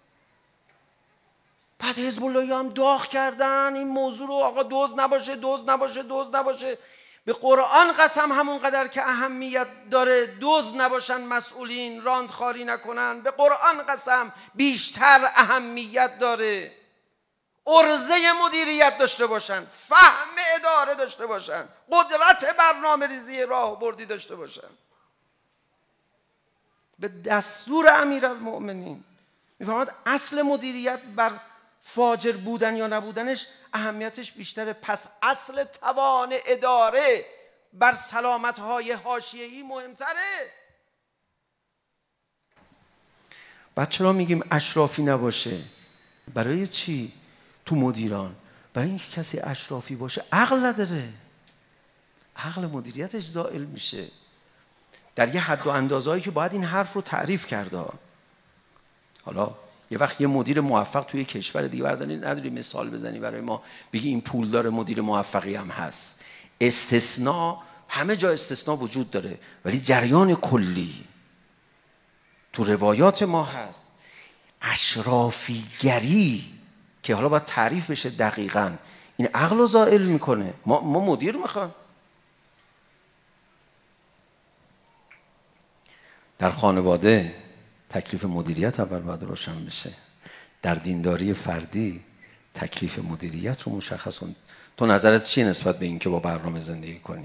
بعد حزب اللهی هم داغ کردن این موضوع رو، آقا دزد نباشه، دزد نباشه، دزد نباشه. به قرآن قسم همونقدر که اهمیت داره دزد نباشن مسئولین، راندخاری نکنن، به قرآن قسم بیشتر اهمیت داره عرضه مدیریت داشته باشن، فهم اداره داشته باشن، قدرت برنامه ریزی راه بردی داشته باشن. به دستور امیرالمؤمنین میفرماد اصل مدیریت بر فاجر بودن یا نبودنش اهمیتش بیشتره، پس اصل توان اداره بر سلامت‌های حاشیه‌ای مهمتره. بعد چرا میگیم اشرافی نباشه؟ برای چی تو مدیران؟ برای اینکه کسی اشرافی باشه عقل نداره، عقل مدیریتش زائل میشه در یه حد و اندازه‌ای که باید این حرف رو تعریف کرده. حالا یه وقت یه مدیر موفق توی کشور دیگه برداری نداری مثال بزنی برای ما بگی این پولدار مدیر موفقی هم هست. استثناء، همه جا استثناء وجود داره، ولی جریان کلی تو روایات ما هست. اشرافیگری که حالا باید تعریف بشه دقیقاً، این عقل رو زائل میکنه. ما مدیر میخوام. در خانواده تکلیف مدیریت اول باید روشن بشه. در دینداری فردی تکلیف مدیریت رو مشخص کن. تو نظرت چیه نسبت به این که با برنامه زندگی کنی؟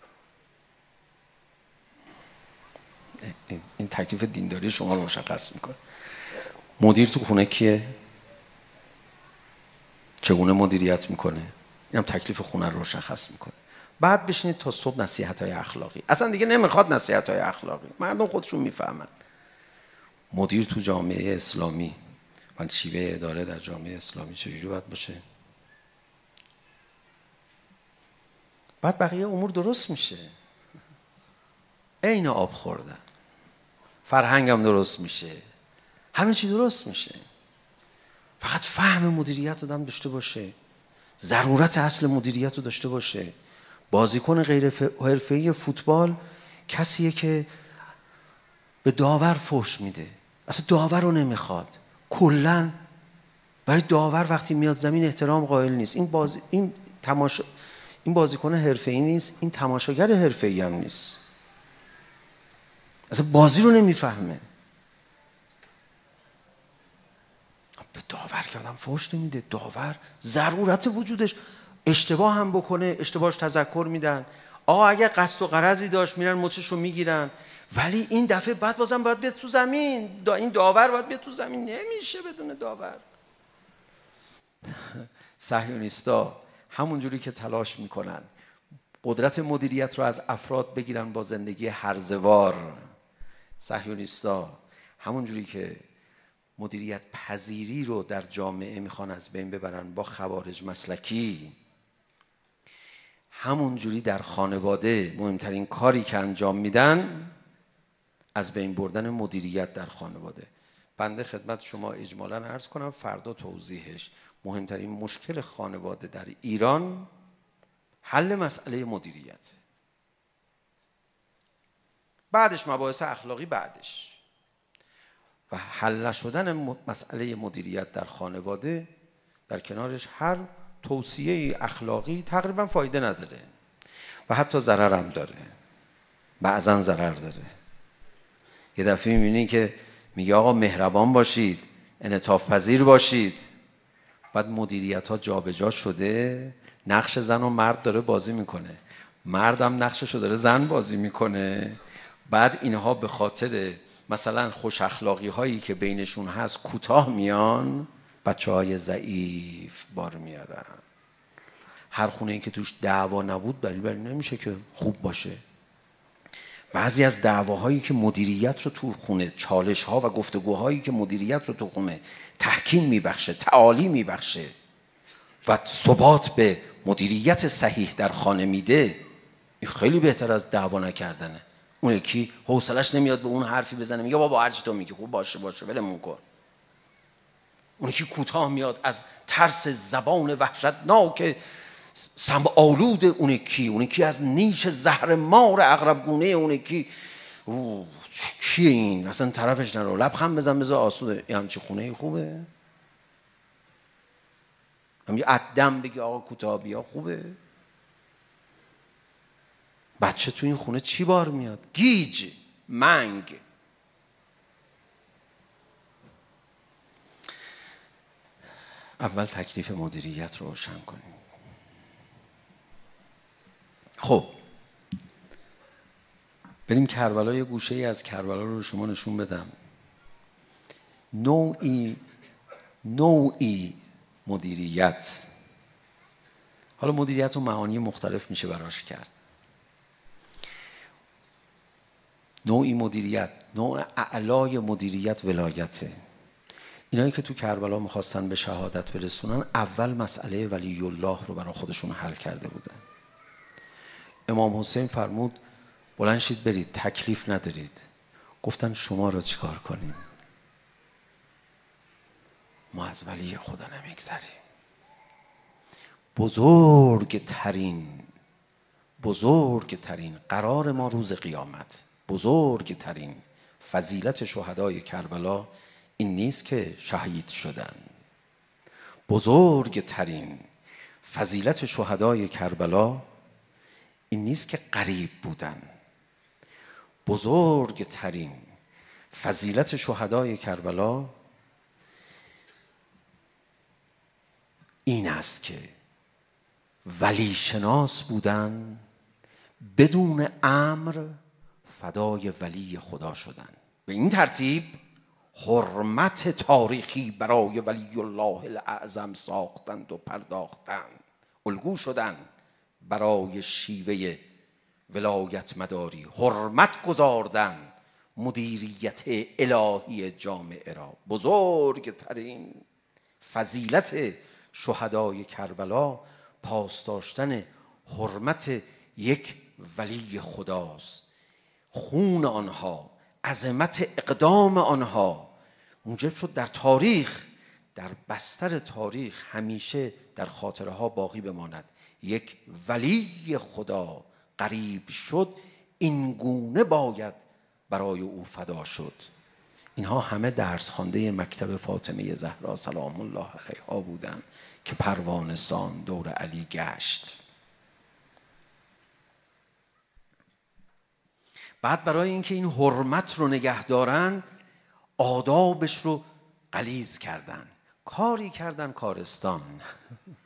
این تکلیف دینداری شما رو مشخص میکنه. مدیر تو خونه کیه؟ چگونه مدیریت میکنه؟ اینم تکلیف خونه رو مشخص میکنه. بعد بشینید تا صبح نصیحت‌های اخلاقی. اصلا دیگه نمیخواد نصیحت‌های اخلاقی، مردم خودشون میفهمن. مدیر تو جامعه اسلامی و شیوه اداره در جامعه اسلامی چجوری باید باشه؟ بعد بقیه امور درست میشه. عین آب خوردن. فرهنگم درست میشه. همه چی درست میشه. فقط فهم مدیریت آدم داشته باشه. ضرورت اصل مدیریت رو داشته باشه. بازیکن غیر حرفه‌ای فوتبال کسیه که به داور فحش میده. اصلا داور رو نمیخواد. کلاً برای داور وقتی میاد زمین احترام قائل نیست. این بازیکن حرفه‌ای نیست، این تماشاگر حرفه‌ای هم نیست. اصلا بازی رو نمیفهمه. به داور که آدم فحش نمیده. داور ضرورت وجودش، اشتباه هم بکنه اشتباهش تذکر میدن. آقا اگر قصد و غرضی داشت میرن مچش رو میگیرن، ولی این دفعه بعد بازم باید بیاد تو زمین. این داور باید بیاد تو زمین. نمیشه بدون داور. صهیونیستا همون جوری که تلاش میکنن قدرت مدیریت رو از افراد بگیرن با زندگی هرزوار، صهیونیستا همون جوری که مدیریت پذیری رو در جامعه میخوان از بین ببرن با خوارج مسلکی، همون جوری در خانواده مهمترین کاری که انجام میدن از بین بردن مدیریت در خانواده. بنده خدمت شما اجمالاً عرض کنم، فردا توضیحش. مهمترین مشکل خانواده در ایران حل مسئله مدیریت، بعدش مباحث اخلاقی، بعدش و حل نشدن مسئله مدیریت در خانواده در کنارش هر توصیه اخلاقی تقریبا فایده نداره و حتی ضرر هم داره. بعضا ضرر داره. یه دفعه میبینی که میگه آقا مهربان باشید، انعطاف پذیر باشید، بعد مدیریت ها جابجا شده، نقش زن و مرد داره بازی میکنه، مردم نقشش رو داره زن بازی میکنه. بعد اینها به خاطر مثلا خوش اخلاقی هایی که بینشون هست کوتاه میان، بچه های ضعیف بار میارن. هر خونه ای که توش دعوا نبود بلی نمیشه که خوب باشه. بعضی از دعواهایی که مدیریت رو تو خونه، چالش ها و گفتگوهایی که مدیریت رو تو خونه تحکیم میبخشه، تعالی میبخشه و ثبات به مدیریت صحیح در خانه میده، این خیلی بهتر از دعوا نکردنه. اون یکی حوصلش نمیاد به اون حرفی بزنه، میگه بابا هر چی تو میگی خوب باشه ولمون کن. اون یکی کوتاه میاد از ترس زبان وحشتناک سم آلود اون یکی از نیش زهر مار عقربگونه اون یکی. کیه این؟ اصلا طرفش نرو، لبخند بزن بذار آسوده. این همچی خونه خوبه؟ همین عدم بگی آقا کوتاه بیا خوبه؟ بچه تو این خونه چی بار میاد؟ گیج، منگ. اول تکلیف مدیریت رو روشن کنیم. خب بریم کربلا، یه گوشه ای از کربلا رو شما نشون بدم. نوعی مدیریت، حالا مدیریت و معانی مختلف میشه براش کرد. نوعی مدیریت، نوع اعلای مدیریت ولایته. اینایی که تو کربلا میخواستن به شهادت برسونن، اول مسئله ولی الله رو برای خودشون حل کرده بودن. امام حسین فرمود بلند شید برید، تکلیف ندارید. گفتن شما را چیکار کنیم؟ ما از ولی خدا نمیگذریم. بزرگترین قرار ما روز قیامت، بزرگترین فضیلت شهدای کربلا این نیست که شهید شدن. بزرگترین فضیلت شهدای کربلا این نیست که غریب بودن. بزرگترین فضیلت شهدای کربلا این است که ولی شناس بودن، بدون امر فدای ولی خدا شدن. به این ترتیب حرمت تاریخی برای ولی الله الاعظم ساختند و پرداختند، الگو شدن برای شیوه ولایت مداری، حرمت گذاردن مدیریت الهی جامعه را. بزرگترین فضیلت شهدای کربلا پاس داشتن حرمت یک ولی خداست. خون آنها، عظمت اقدام آنها موجب شد در تاریخ، در بستر تاریخ همیشه در خاطره ها باقی بماند. یک ولی خدا غریب شد، این گونه باید برای او فدا شد. اینها همه درس خوانده مکتب فاطمه زهرا سلام الله علیها بودن که پروانه سان دور علی گشت. بعد برای اینکه این حرمت رو نگه دارن، آدابش رو غلیظ کردن. کاری کردن کارستان.